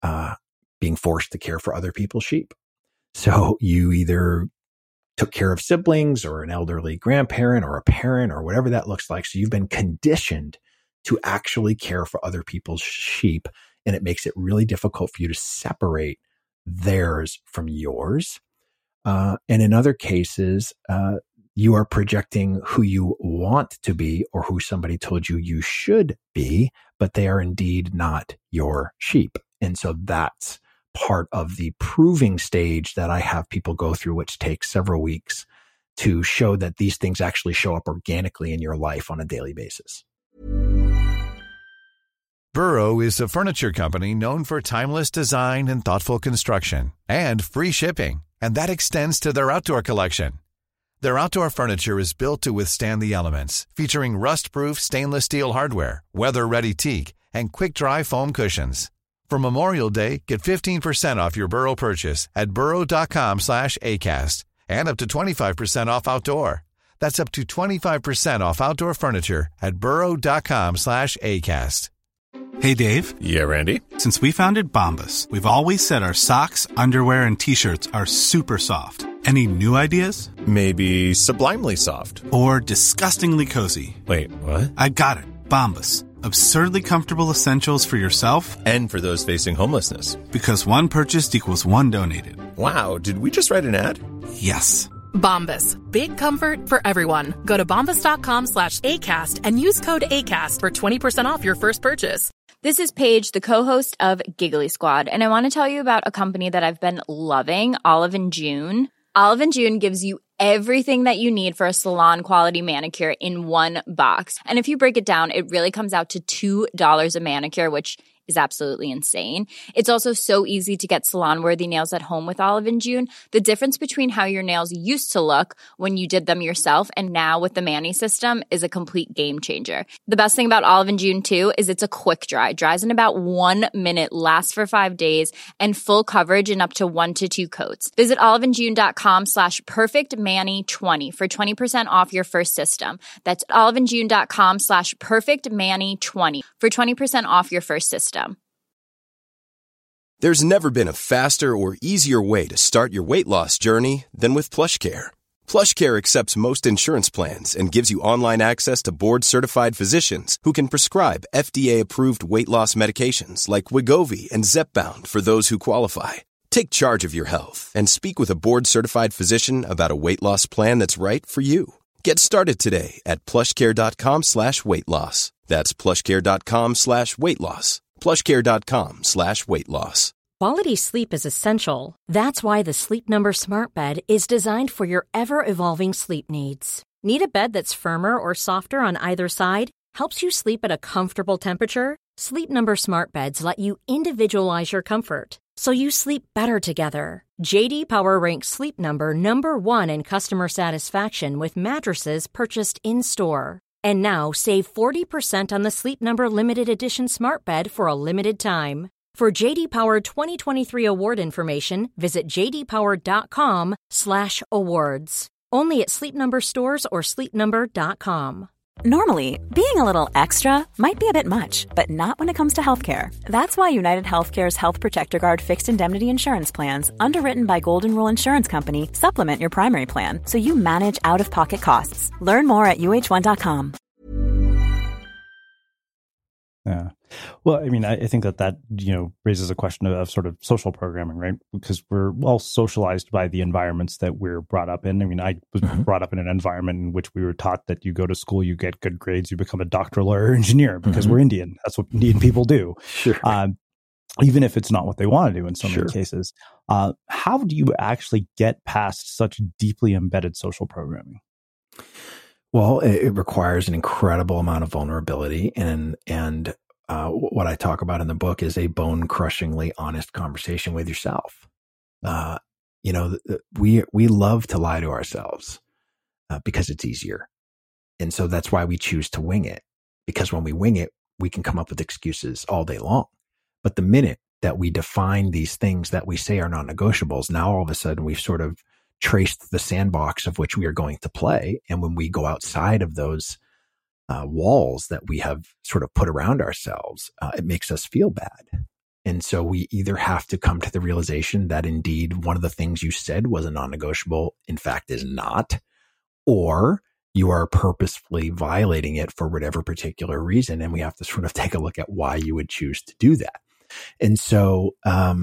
being forced to care for other people's sheep. So you either took care of siblings or an elderly grandparent or a parent or whatever that looks like. So you've been conditioned to actually care for other people's sheep. And it makes it really difficult for you to separate theirs from yours. And in other cases, you are projecting who you want to be or who somebody told you you should be, but they are indeed not your sheep. And so that's part of the proving stage that I have people go through, which takes several weeks to show that these things actually show up organically in your life on a daily basis. Burrow is a furniture company known for timeless design and thoughtful construction and free shipping, and that extends to their outdoor collection. Their outdoor furniture is built to withstand the elements, featuring rust-proof stainless steel hardware, weather-ready teak, and quick-dry foam cushions. For Memorial Day, get 15% off your Burrow purchase at burrow.com/ACAST and up to 25% off outdoor. That's up to 25% off outdoor furniture at burrow.com/ACAST. Hey, Dave. Yeah, Randy. Since we founded Bombas, we've always said our socks, underwear, and T-shirts are super soft. Any new ideas? Maybe sublimely soft. Or disgustingly cozy. Wait, what? I got it. Bombas. Absurdly comfortable essentials for yourself and for those facing homelessness. Because one purchased equals one donated. Wow, did we just write an ad? Yes. Bombas. Big comfort for everyone. Go to bombas.com/ACAST and use code ACAST for 20% off your first purchase. This is Paige, the co-host of Giggly Squad, and I want to tell you about a company that I've been loving, Olive & June. Olive & June gives you everything that you need for a salon-quality manicure in one box. And if you break it down, it really comes out to $2 a manicure, which is absolutely insane. It's also so easy to get salon-worthy nails at home with Olive & June. The difference between how your nails used to look when you did them yourself and now with the Mani system is a complete game changer. The best thing about Olive & June, too, is it's a quick dry. Dries in about 1 minute, lasts for 5 days, and full coverage in up to 1 to 2 coats. Visit oliveandjune.com/perfectmani20 for 20% off your first system. That's oliveandjune.com/perfectmani20 for 20% off your first system. There's never been a faster or easier way to start your weight loss journey than with PlushCare. PlushCare accepts most insurance plans and gives you online access to board-certified physicians who can prescribe FDA-approved weight loss medications like Wegovy and Zepbound for those who qualify. Take charge of your health and speak with a board-certified physician about a weight loss plan that's right for you. Get started today at plushcare.com/weight-loss. That's plushcare.com/weight-loss. plushcare.com/weight-loss. Quality sleep is essential. That's why the Sleep Number Smart Bed is designed for your ever-evolving sleep needs. Need a bed that's firmer or softer on either side? Helps you sleep at a comfortable temperature? Sleep Number Smart Beds let you individualize your comfort, so you sleep better together. J.D. Power ranks Sleep Number #1 in customer satisfaction with mattresses purchased in-store. And now, save 40% on the Sleep Number Limited Edition Smart Bed for a limited time. For J.D. Power 2023 award information, visit jdpower.com/awards. Only at Sleep Number stores or sleepnumber.com. Normally, being a little extra might be a bit much, but not when it comes to healthcare. That's why United Healthcare's Health Protector Guard fixed indemnity insurance plans, underwritten by Golden Rule Insurance Company, supplement your primary plan so you manage out-of-pocket costs. Learn more at UH1.com. Yeah. Well, I mean, I think that raises a question of sort of social programming, right? Because we're all socialized by the environments that we're brought up in. I mean, I was brought up in an environment in which we were taught that you go to school, you get good grades, you become a doctor, lawyer, engineer, because we're Indian. That's what Indian people do. Sure. Even if it's not what they want to do in so many cases. How do you actually get past such deeply embedded social programming? Well, it requires an incredible amount of vulnerability, and what I talk about in the book is a bone-crushingly honest conversation with yourself. We love to lie to ourselves because it's easier, and so that's why we choose to wing it. Because when we wing it, we can come up with excuses all day long. But the minute that we define these things that we say are non-negotiables, now all of a sudden we've sort of traced the sandbox of which we are going to play. And when we go outside of those walls that we have sort of put around ourselves, it makes us feel bad. And so we either have to come to the realization that indeed one of the things you said was a non-negotiable, in fact, is not, or you are purposefully violating it for whatever particular reason. And we have to sort of take a look at why you would choose to do that. And so,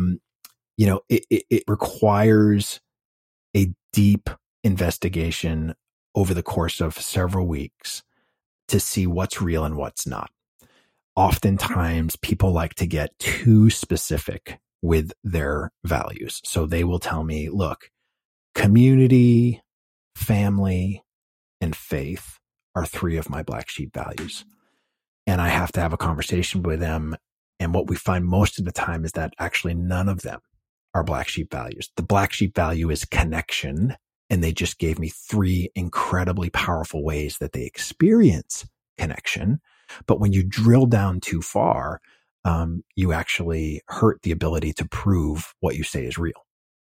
it requires a deep investigation over the course of several weeks to see what's real and what's not. Oftentimes, people like to get too specific with their values. So they will tell me, look, community, family, and faith are 3 of my black sheep values. And I have to have a conversation with them. And what we find most of the time is that actually none of them are black sheep values. The black sheep value is connection. And they just gave me 3 incredibly powerful ways that they experience connection. But when you drill down too far, you actually hurt the ability to prove what you say is real.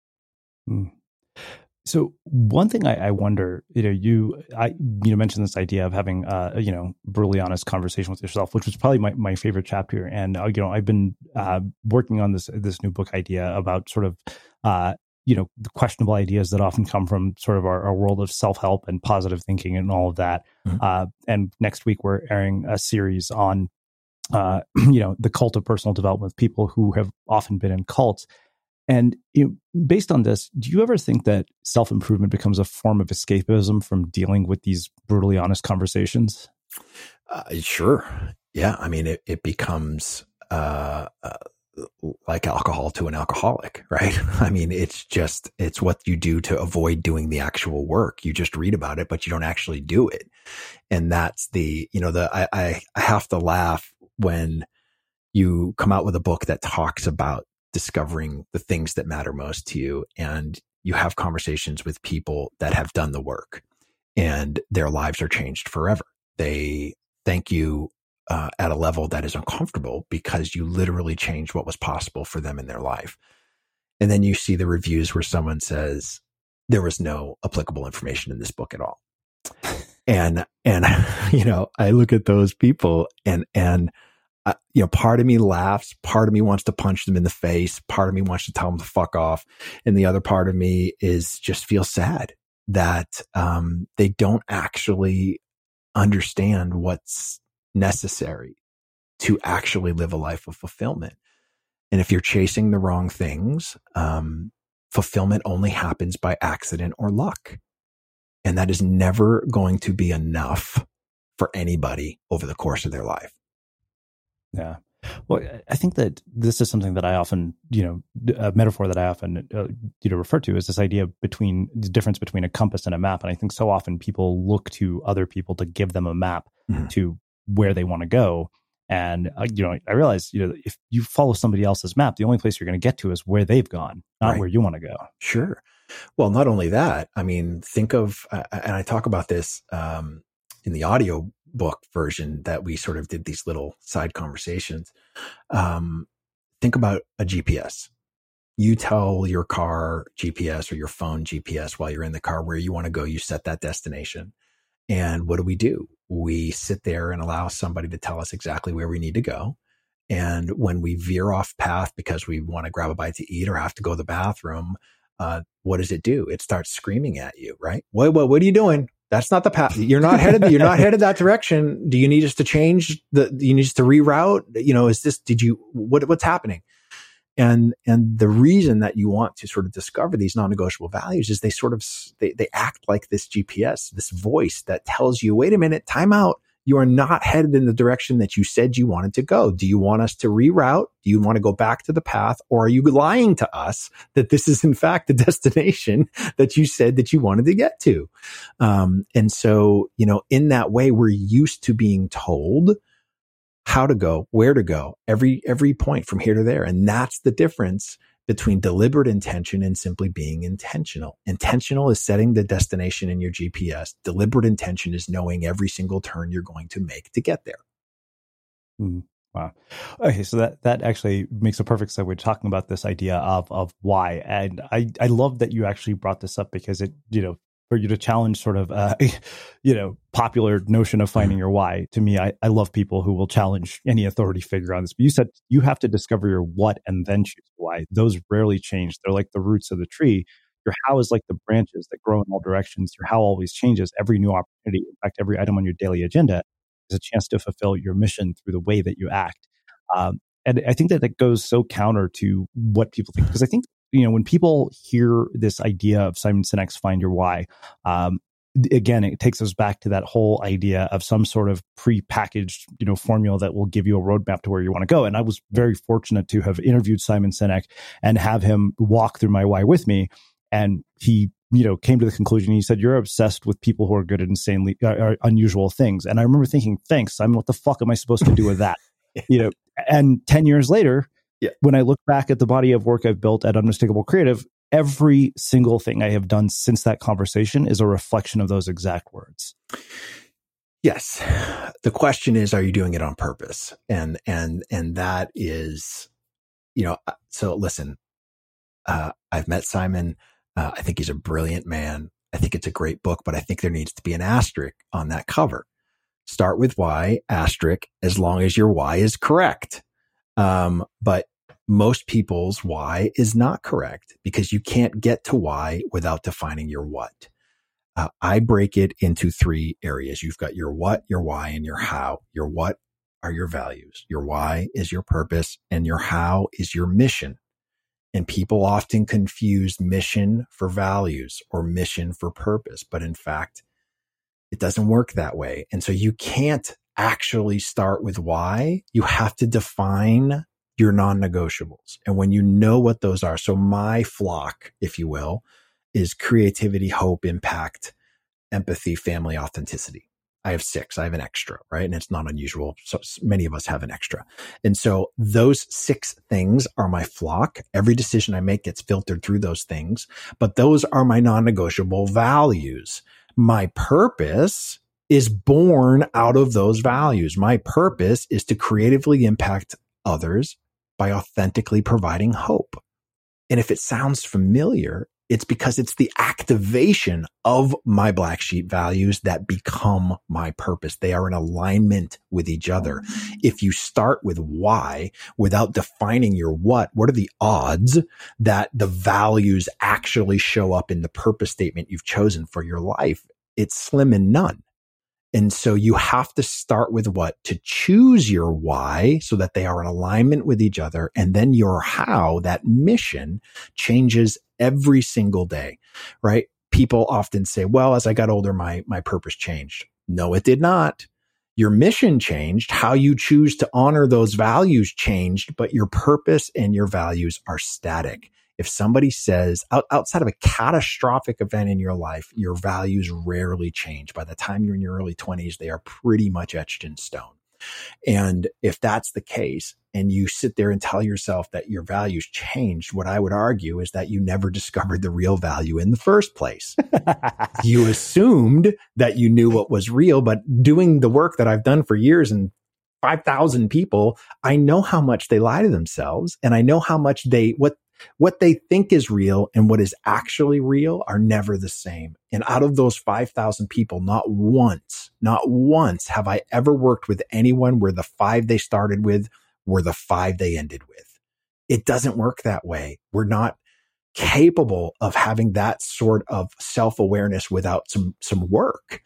So one thing I wonder, you mentioned this idea of having brutally honest conversation with yourself, which was probably my favorite chapter. And I've been working on this new book idea about sort of the questionable ideas that often come from sort of our world of self-help and positive thinking and all of that. And next week we're airing a series on the cult of personal development with people who have often been in cults. And based on this, do you ever think that self-improvement becomes a form of escapism from dealing with these brutally honest conversations? Sure. Yeah. I mean, it becomes like alcohol to an alcoholic, right? I mean, it's what you do to avoid doing the actual work. You just read about it, but you don't actually do it. And that's I have to laugh when you come out with a book that talks about discovering the things that matter most to you. And you have conversations with people that have done the work and their lives are changed forever. They thank you at a level that is uncomfortable because you literally changed what was possible for them in their life. And then you see the reviews where someone says, there was no applicable information in this book at all. And I look at those people and part of me laughs, part of me wants to punch them in the face, part of me wants to tell them to fuck off. And the other part of me is just feel sad that they don't actually understand what's necessary to actually live a life of fulfillment. And if you're chasing the wrong things, fulfillment only happens by accident or luck. And that is never going to be enough for anybody over the course of their life. Yeah. Well, I think that this is something that I often, a metaphor that I often, refer to is this idea between the difference between a compass and a map. And I think so often people look to other people to give them a map to where they want to go. And, I realize, if you follow somebody else's map, the only place you're going to get to is where they've gone, not where you want to go. Sure. Well, not only that, I mean, think of, and I talk about this in the audio book version that we sort of did these little side conversations. Think about a GPS. You tell your car GPS or your phone GPS while you're in the car where you want to go. You set that destination. And what do? We sit there and allow somebody to tell us exactly where we need to go. And when we veer off path because we want to grab a bite to eat or have to go to the bathroom, what does it do? It starts screaming at you, right? What are you doing? That's not the path. You're not headed that direction. Do you need us to change do you need us to reroute? What's happening? And the reason that you want to sort of discover these non-negotiable values is they act like this GPS, this voice that tells you, wait a minute, time out. You are not headed in the direction that you said you wanted to go. Do you want us to reroute? Do you want to go back to the path? Or are you lying to us that this is in fact the destination that you said that you wanted to get to? And so, in that way, we're used to being told how to go, where to go, every point from here to there. And that's the difference between deliberate intention and simply being intentional. Intentional is setting the destination in your GPS. Deliberate intention is knowing every single turn you're going to make to get there. Wow. Okay, so that actually makes a perfect segue talking about this idea of why. And I love that you actually brought this up because it, for you to challenge sort of, popular notion of finding your why. To me, I love people who will challenge any authority figure on this. But you said you have to discover your what and then choose why. Those rarely change. They're like the roots of the tree. Your how is like the branches that grow in all directions. Your how always changes. Every new opportunity, in fact, every item on your daily agenda is a chance to fulfill your mission through the way that you act. And I think that goes so counter to what people think. Because I think, when people hear this idea of Simon Sinek's Find Your Why, again, it takes us back to that whole idea of some sort of pre-packaged, formula that will give you a roadmap to where you want to go. And I was very fortunate to have interviewed Simon Sinek and have him walk through my why with me. And he, came to the conclusion, he said, you're obsessed with people who are good at insanely unusual things. And I remember thinking, thanks, Simon, what the fuck am I supposed to do with that? And 10 years later, when I look back at the body of work I've built at Unmistakable Creative, every single thing I have done since that conversation is a reflection of those exact words. Yes. The question is, are you doing it on purpose? And that is, so listen, I've met Simon. I think he's a brilliant man. I think it's a great book, but I think there needs to be an asterisk on that cover. Start with why, asterisk, as long as your why is correct. But most people's why is not correct because you can't get to why without defining your what. I break it into three areas. You've got your what, your why, and your how. Your what are your values. Your why is your purpose, and your how is your mission. And people often confuse mission for values or mission for purpose. But in fact, it doesn't work that way. And so you can't actually start with why, you have to define your non-negotiables. And when you know what those are, so my flock, if you will, is creativity, hope, impact, empathy, family, authenticity. I have 6. I have an extra, right? And it's not unusual. So many of us have an extra. And so those 6 things are my flock. Every decision I make gets filtered through those things, but those are my non-negotiable values. My purpose is born out of those values. My purpose is to creatively impact others by authentically providing hope. And if it sounds familiar, it's because it's the activation of my black sheep values that become my purpose. They are in alignment with each other. If you start with why without defining your what are the odds that the values actually show up in the purpose statement you've chosen for your life? It's slim and none. And so you have to start with what to choose your why so that they are in alignment with each other. And then your how, that mission, changes every single day, right? People often say, well, as I got older, my purpose changed. No, it did not. Your mission changed. How you choose to honor those values changed, but your purpose and your values are static. If somebody says outside of a catastrophic event in your life, your values rarely change. By the time you're in your early 20s, they are pretty much etched in stone. And if that's the case, and you sit there and tell yourself that your values changed, what I would argue is that you never discovered the real value in the first place. You assumed that you knew what was real, but doing the work that I've done for years and 5,000 people, I know how much they lie to themselves, and I know how much what they think is real and what is actually real are never the same. And out of those 5,000 people, not once have I ever worked with anyone where the 5 they started with were the 5 they ended with. It doesn't work that way. We're not capable of having that sort of self-awareness without some work.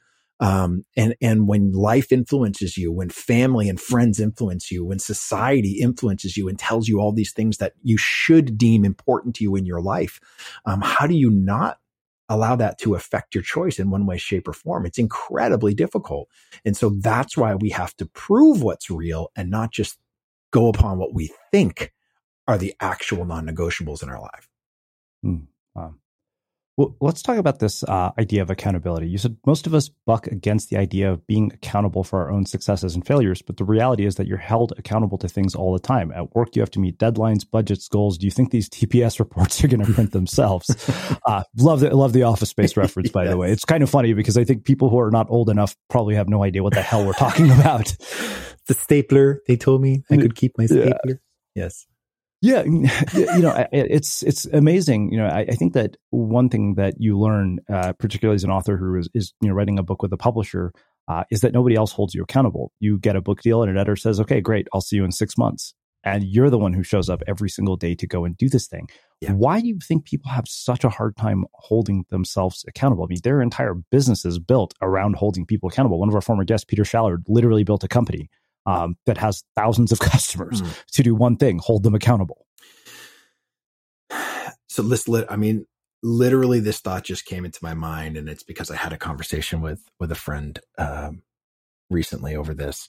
And when life influences you, when family and friends influence you, when society influences you and tells you all these things that you should deem important to you in your life, how do you not allow that to affect your choice in one way, shape, or form? It's incredibly difficult. And so that's why we have to prove what's real and not just go upon what we think are the actual non-negotiables in our life. Well, let's talk about this idea of accountability. You said most of us buck against the idea of being accountable for our own successes and failures, but the reality is that you're held accountable to things all the time. At work, you have to meet deadlines, budgets, goals. Do you think these TPS reports are going to print themselves? Love the Office Space reference, by the way. It's kind of funny because I think people who are not old enough probably have no idea what the hell we're talking about. The stapler, they told me I could keep my stapler. Yes. Yeah, it's amazing. I think that one thing that you learn, particularly as an author who is writing a book with a publisher, is that nobody else holds you accountable. You get a book deal and an editor says, okay, great, I'll see you in 6 months. And you're the one who shows up every single day to go and do this thing. Yeah. Why do you think people have such a hard time holding themselves accountable? I mean, their entire business is built around holding people accountable. One of our former guests, Peter Shallard, literally built a company that has thousands of customers to do one thing, hold them accountable. So literally this thought just came into my mind, and it's because I had a conversation with a friend recently over this.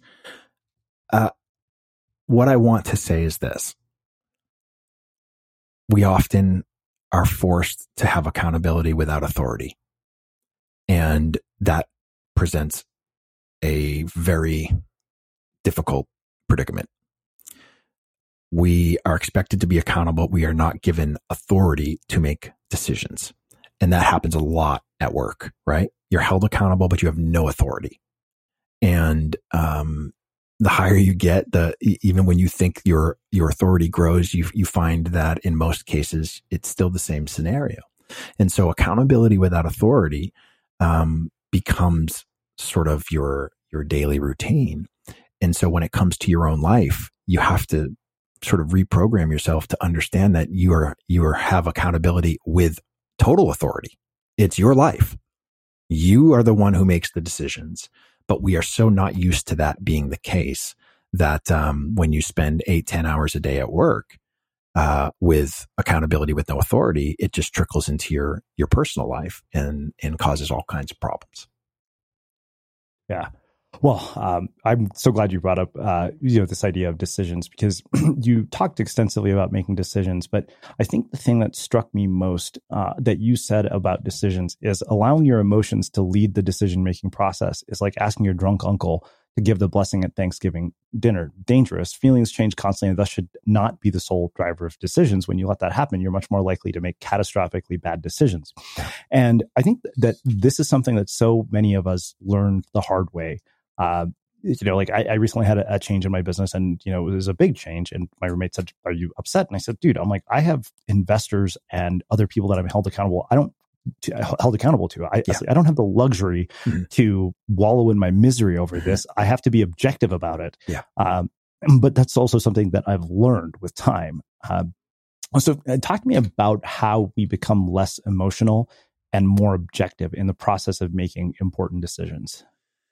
What I want to say is this. We often are forced to have accountability without authority. And that presents a very difficult predicament. We are expected to be accountable. We are not given authority to make decisions. And that happens a lot at work, right? You're held accountable, but you have no authority. And the higher you get, even when you think your authority grows, you find that in most cases, it's still the same scenario. And so accountability without authority becomes sort of your daily routine. And so when it comes to your own life, you have to sort of reprogram yourself to understand that you have accountability with total authority. It's your life. You are the one who makes the decisions, but we are so not used to that being the case that when you spend 8-10 hours a day at work with accountability with no authority, it just trickles into your personal life and causes all kinds of problems. Yeah. Well, I'm so glad you brought up, this idea of decisions, because you talked extensively about making decisions. But I think the thing that struck me most that you said about decisions is allowing your emotions to lead the decision-making process is like asking your drunk uncle to give the blessing at Thanksgiving dinner. Dangerous. Feelings change constantly and thus should not be the sole driver of decisions. When you let that happen, you're much more likely to make catastrophically bad decisions. And I think that this is something that so many of us learned the hard way. I recently had a change in my business, and, it was a big change. And my roommate said, "Are you upset?" And I said, "Dude, I have investors and other people that I'm held accountable. I don't have the luxury to wallow in my misery over this. I have to be objective about it." Yeah. But that's also something that I've learned with time. So talk to me about how we become less emotional and more objective in the process of making important decisions.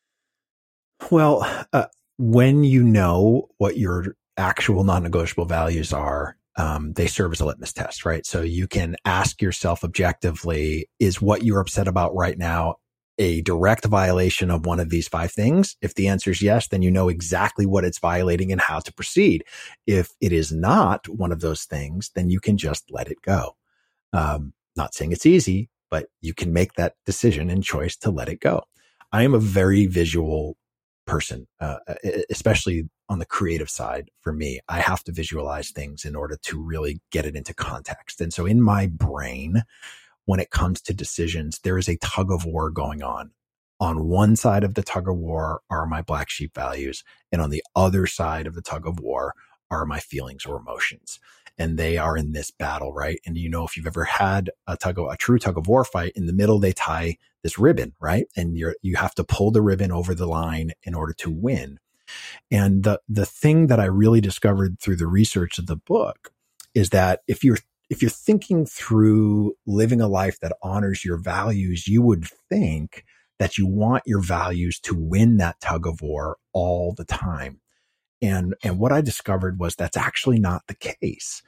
Well, when you know what your actual non-negotiable values are, they serve as a litmus test, right? So you can ask yourself objectively, is what you're upset about right now a direct violation of one of these 5 things? If the answer is yes, then you know exactly what it's violating and how to proceed. If it is not one of those things, then you can just let it go. Not saying it's easy, but you can make that decision and choice to let it go. I am a very visual person, especially on the creative side. For me, I have to visualize things in order to really get it into context. And so in my brain, when it comes to decisions, there is a tug of war going on. On one side of the tug of war are my black sheep values, and on the other side of the tug of war are my feelings or emotions. And they are in this battle, right? And if you've ever had a true tug of war fight, in the middle they tie this ribbon, right? And you have to pull the ribbon over the line in order to win. And the thing that I really discovered through the research of the book is that if you're thinking through living a life that honors your values, you would think that you want your values to win that tug of war all the time. And what I discovered was that's actually not the case.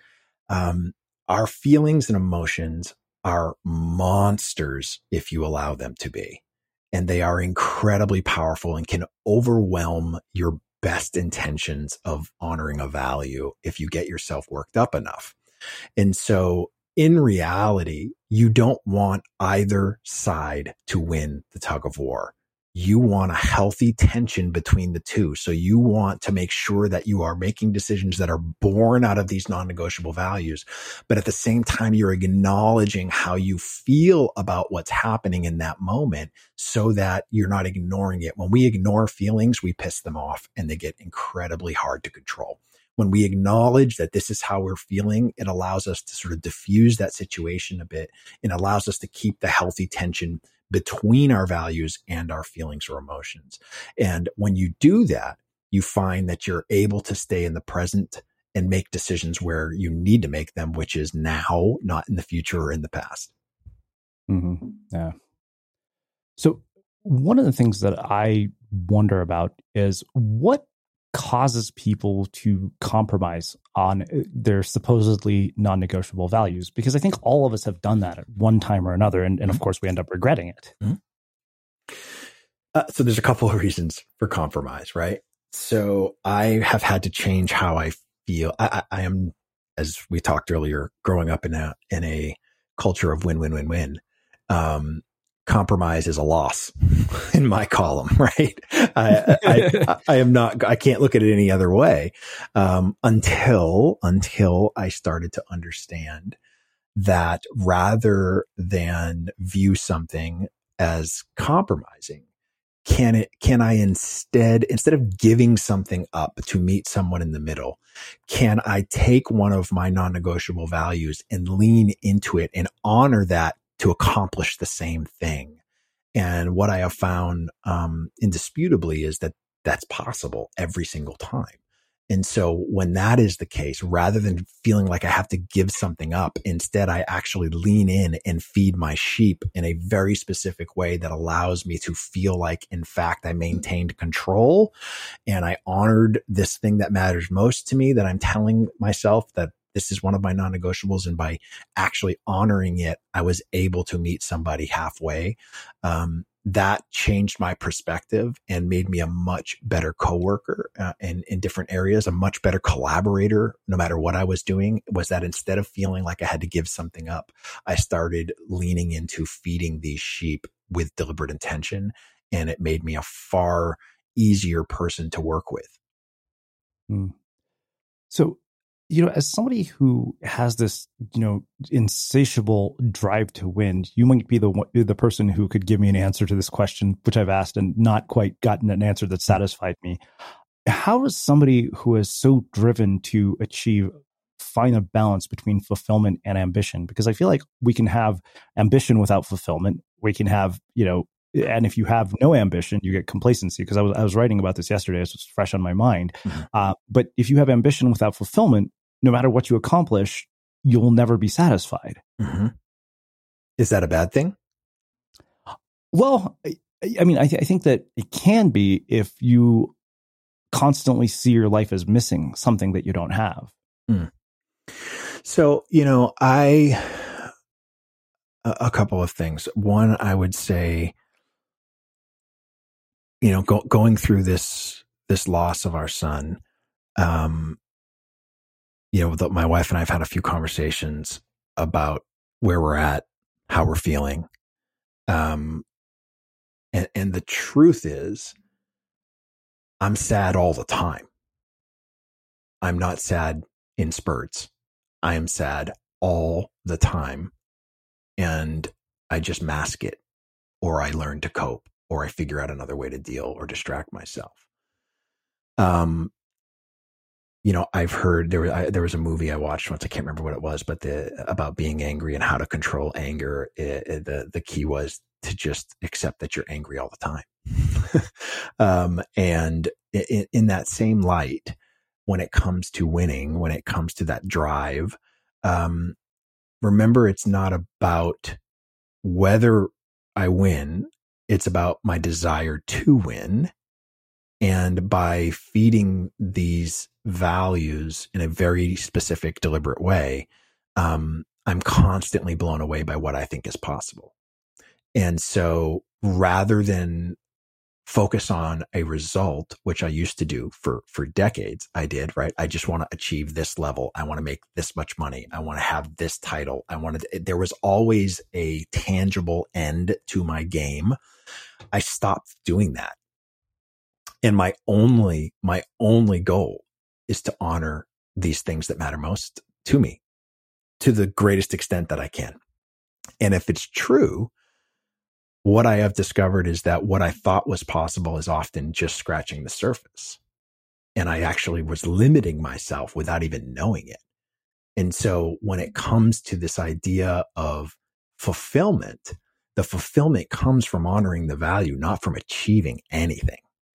Our feelings and emotions are monsters if you allow them to be. And they are incredibly powerful and can overwhelm your best intentions of honoring a value if you get yourself worked up enough. And so in reality, you don't want either side to win the tug of war. You want a healthy tension between the two. So you want to make sure that you are making decisions that are born out of these non-negotiable values. But at the same time, you're acknowledging how you feel about what's happening in that moment so that you're not ignoring it. When we ignore feelings, we piss them off and they get incredibly hard to control. When we acknowledge that this is how we're feeling, it allows us to sort of diffuse that situation a bit and allows us to keep the healthy tension between our values and our feelings or emotions. And when you do that, you find that you're able to stay in the present and make decisions where you need to make them, which is now, not in the future or in the past. Mm-hmm. Yeah. So one of the things that I wonder about is what causes people to compromise on their supposedly non-negotiable values, because I think all of us have done that at one time or another, and of course we end up regretting it. So there's a couple of reasons for compromise, right? So I have had to change how I feel. I am, as we talked earlier, growing up in a culture of win-win-win-win. Compromise is a loss in my column, right? I am not, I can't look at it any other way, until I started to understand that rather than view something as compromising, can I instead of giving something up to meet someone in the middle, can I take one of my non-negotiable values and lean into it and honor that to accomplish the same thing? And what I have found indisputably is that that's possible every single time. And so when that is the case, rather than feeling like I have to give something up, instead I actually lean in and feed my sheep in a very specific way that allows me to feel like, in fact, I maintained control and I honored this thing that matters most to me, that I'm telling myself that this is one of my non-negotiables. And by actually honoring it, I was able to meet somebody halfway. that changed my perspective and made me a much better coworker in different areas, a much better collaborator, no matter what I was doing, was that instead of feeling like I had to give something up, I started leaning into feeding these sheep with deliberate intention. And it made me a far easier person to work with. So, as somebody who has this, insatiable drive to win, you might be the person who could give me an answer to this question, which I've asked and not quite gotten an answer that satisfied me. How is somebody who is so driven to find a balance between fulfillment and ambition? Because I feel like we can have ambition without fulfillment. We can have, and if you have no ambition, you get complacency. Because I was writing about this yesterday, so it's fresh on my mind. But if you have ambition without fulfillment, no matter what you accomplish, you'll never be satisfied. Is that a bad thing? Well, I think that it can be if you constantly see your life as missing something that you don't have. So, a couple of things. One, I would say, going through this loss of our son, my wife and I have had a few conversations about where we're at, how we're feeling. And the truth is, I'm sad all the time. I'm not sad in spurts. I am sad all the time. And I just mask it, or I learn to cope, or I figure out another way to deal or distract myself. I've heard there was a movie I watched once. I can't remember what it was, but about being angry and how to control anger. The key was to just accept that you're angry all the time. And in that same light, when it comes to winning, when it comes to that drive, remember, it's not about whether I win. It's about my desire to win. And by feeding these values in a very specific, deliberate way, I'm constantly blown away by what I think is possible. And so rather than focus on a result, which I used to do for decades, I did, right? I just want to achieve this level. I want to make this much money. I want to have this title. There was always a tangible end to my game. I stopped doing that. And my only goal is to honor these things that matter most to me to the greatest extent that I can. And if it's true, what I have discovered is that what I thought was possible is often just scratching the surface. And I actually was limiting myself without even knowing it. And so when it comes to this idea of fulfillment, the fulfillment comes from honoring the value, not from achieving anything.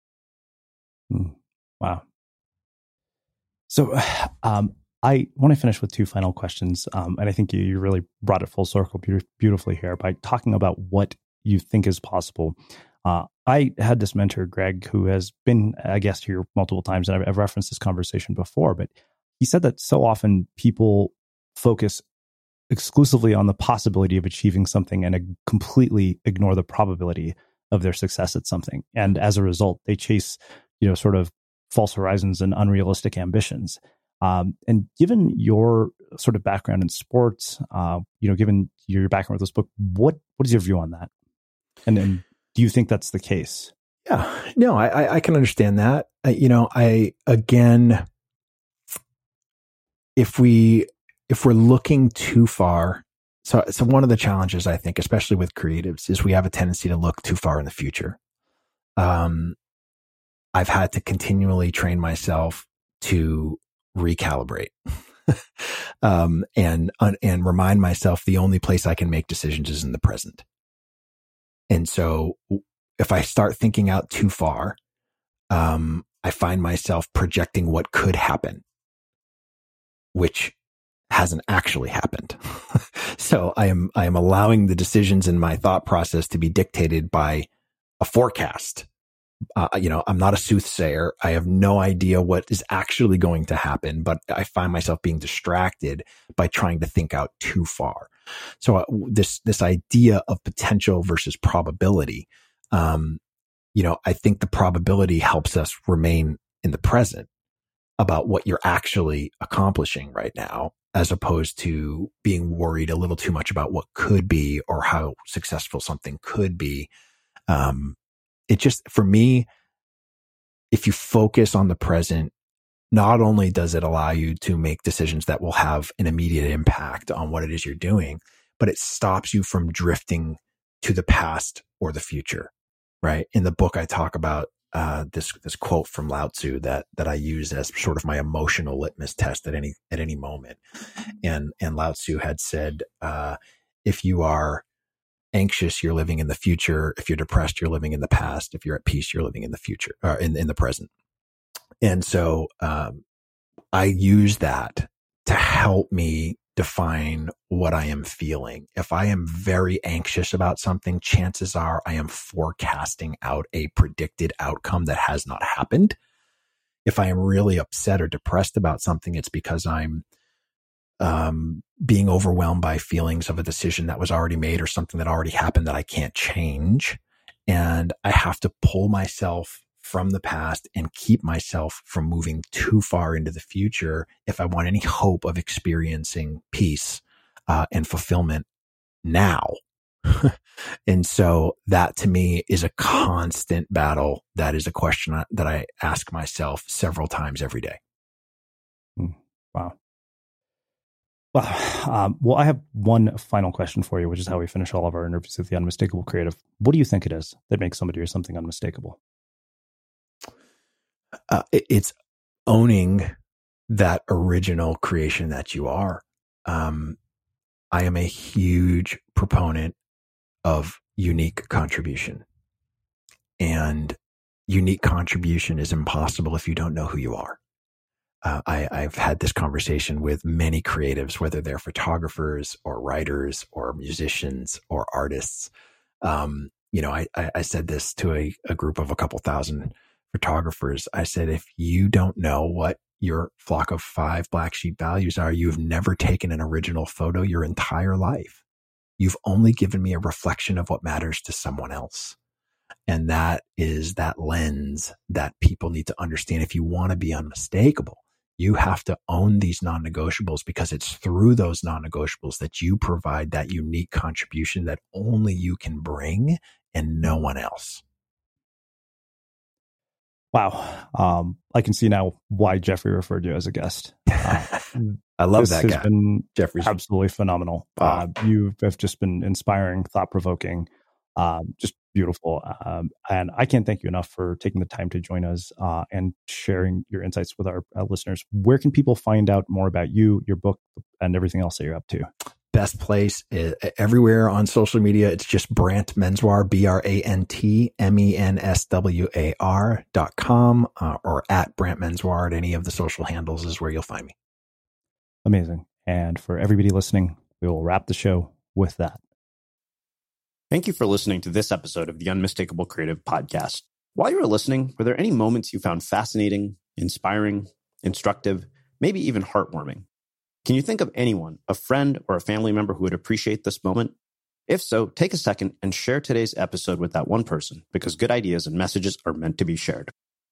Wow. So I want to finish with two final questions. And I think you really brought it full circle beautifully here by talking about what you think is possible. I had this mentor, Greg, who has been a guest here multiple times, and I've referenced this conversation before, but he said that so often people focus exclusively on the possibility of achieving something and completely ignore the probability of their success at something. And as a result, they chase, sort of false horizons and unrealistic ambitions. And given your sort of background in sports, given your background with this book, what is your view on that? And then do you think that's the case? Yeah, no, I can understand that. If we're looking too far, so one of the challenges, I think, especially with creatives, is we have a tendency to look too far in the future. I've had to continually train myself to recalibrate and remind myself the only place I can make decisions is in the present. And so if I start thinking out too far, I find myself projecting what could happen, which hasn't actually happened. So I am allowing the decisions in my thought process to be dictated by a forecast. I'm not a soothsayer. I have no idea what is actually going to happen, but I find myself being distracted by trying to think out too far. So this idea of potential versus probability, I think the probability helps us remain in the present about what you're actually accomplishing right now, as opposed to being worried a little too much about what could be or how successful something could be. It just, for me, if you focus on the present, not only does it allow you to make decisions that will have an immediate impact on what it is you're doing, but it stops you from drifting to the past or the future, right? In the book, I talk about this quote from Lao Tzu that I use as sort of my emotional litmus test at any moment. And Lao Tzu had said, if you are anxious, you're living in the future. If you're depressed, you're living in the past. If you're at peace, you're living in the future, or in the present. And so I use that to help me define what I am feeling. If I am very anxious about something, chances are I am forecasting out a predicted outcome that has not happened. If I am really upset or depressed about something, it's because I'm being overwhelmed by feelings of a decision that was already made or something that already happened that I can't change. And I have to pull myself from the past and keep myself from moving too far into the future if I want any hope of experiencing peace and fulfillment now. And so that to me is a constant battle. That is a question that I ask myself several times every day. Wow. Well, I have one final question for you, which is how we finish all of our interviews with the Unmistakable Creative. What do you think it is that makes somebody or something unmistakable? It's owning that original creation that you are. I am a huge proponent of unique contribution, and unique contribution is impossible if you don't know who you are. I've had this conversation with many creatives, whether they're photographers or writers or musicians or artists. I said this to a group of a couple thousand photographers. I said, if you don't know what your flock of 5 black sheep values are, you've never taken an original photo your entire life. You've only given me a reflection of what matters to someone else. And that is that lens that people need to understand. If you want to be unmistakable, you have to own these non-negotiables, because it's through those non-negotiables that you provide that unique contribution that only you can bring and no one else. Wow. I can see now why Jeffrey referred you as a guest. I love that guy. Jeffrey's absolutely phenomenal. You have just been inspiring, thought-provoking, just beautiful. And I can't thank you enough for taking the time to join us and sharing your insights with our listeners. Where can people find out more about you, your book, and everything else that you're up to? Best place is everywhere on social media. It's just Brant Menswar, BrantMenswar.com, or at Brant Menswar at any of the social handles is where you'll find me. Amazing. And for everybody listening, we will wrap the show with that. Thank you for listening to this episode of the Unmistakable Creative Podcast. While you were listening, were there any moments you found fascinating, inspiring, instructive, maybe even heartwarming? Can you think of anyone, a friend or a family member who would appreciate this moment? If so, take a second and share today's episode with that one person, because good ideas and messages are meant to be shared.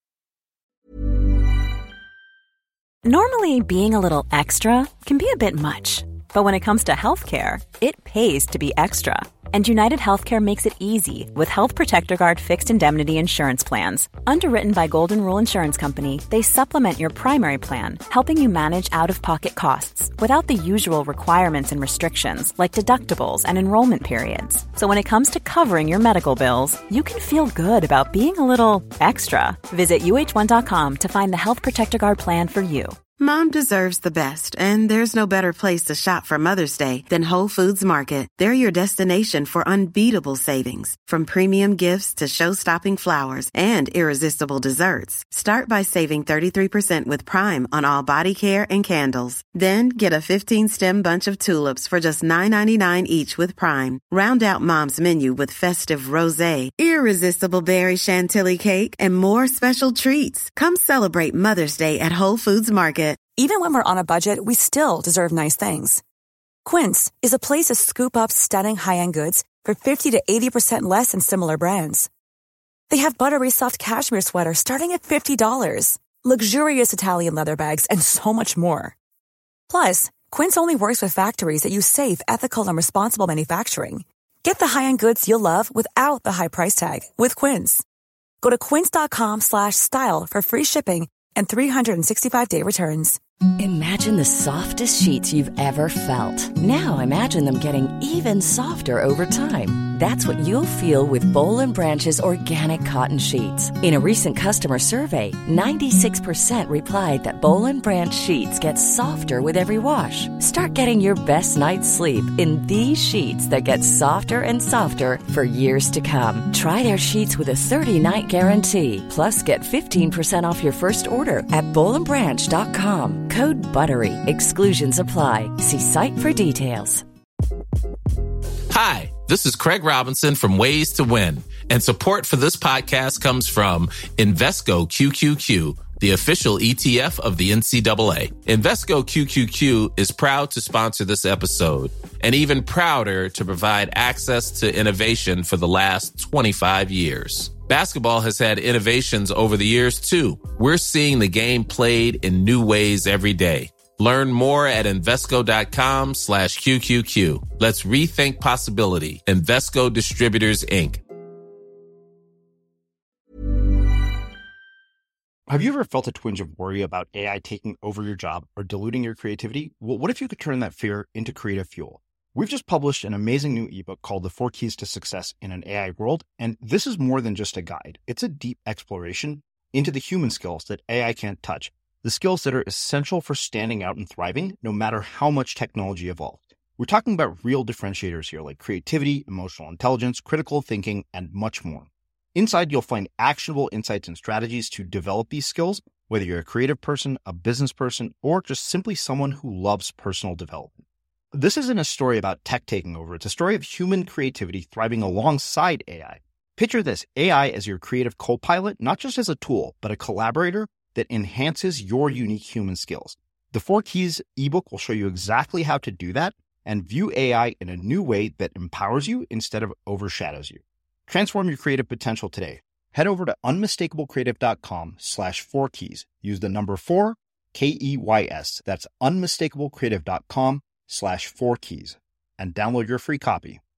Normally, being a little extra can be a bit much. But when it comes to healthcare, it pays to be extra. And United Healthcare makes it easy with Health Protector Guard fixed indemnity insurance plans. Underwritten by Golden Rule Insurance Company, they supplement your primary plan, helping you manage out-of-pocket costs without the usual requirements and restrictions like deductibles and enrollment periods. So when it comes to covering your medical bills, you can feel good about being a little extra. Visit UH1.com to find the Health Protector Guard plan for you. Mom deserves the best, and there's no better place to shop for Mother's Day than Whole Foods Market. They're your destination for unbeatable savings, from premium gifts to show-stopping flowers and irresistible desserts. Start by saving 33% with Prime on all body care and candles. Then get a 15-stem bunch of tulips for just $9.99 each with Prime. Round out Mom's menu with festive rosé, irresistible berry chantilly cake, and more special treats. Come celebrate Mother's Day at Whole Foods Market. Even when we're on a budget, we still deserve nice things. Quince is a place to scoop up stunning high-end goods for 50 to 80% less than similar brands. They have buttery soft cashmere sweaters starting at $50, luxurious Italian leather bags, and so much more. Plus, Quince only works with factories that use safe, ethical, and responsible manufacturing. Get the high-end goods you'll love without the high price tag with Quince. Go to quince.com/style for free shipping and 365-day returns. Imagine the softest sheets you've ever felt. Now imagine them getting even softer over time. That's what you'll feel with Boll & Branch's organic cotton sheets. In a recent customer survey, 96% replied that Boll & Branch sheets get softer with every wash. Start getting your best night's sleep in these sheets that get softer and softer for years to come. Try their sheets with a 30-night guarantee. Plus, get 15% off your first order at bollandbranch.com. Code BUTTERY. Exclusions apply. See site for details. Hi, this is Craig Robinson from Ways to Win, and support for this podcast comes from Invesco QQQ, the official ETF of the NCAA. Invesco QQQ is proud to sponsor this episode, and even prouder to provide access to innovation for the last 25 years. Basketball has had innovations over the years, too. We're seeing the game played in new ways every day. Learn more at Invesco.com/QQQ. Let's rethink possibility. Invesco Distributors, Inc. Have you ever felt a twinge of worry about AI taking over your job or diluting your creativity? Well, what if you could turn that fear into creative fuel? We've just published an amazing new ebook called The 4 Keys to Success in an AI World, and this is more than just a guide. It's a deep exploration into the human skills that AI can't touch, the skills that are essential for standing out and thriving, no matter how much technology evolved. We're talking about real differentiators here, like creativity, emotional intelligence, critical thinking, and much more. Inside, you'll find actionable insights and strategies to develop these skills, whether you're a creative person, a business person, or just simply someone who loves personal development. This isn't a story about tech taking over. It's a story of human creativity thriving alongside AI. Picture this, AI as your creative co-pilot, not just as a tool, but a collaborator that enhances your unique human skills. The 4 Keys ebook will show you exactly how to do that and view AI in a new way that empowers you instead of overshadows you. Transform your creative potential today. Head over to unmistakablecreative.com/4keys. Use the number 4, KEYS. That's unmistakablecreative.com/4keys and download your free copy.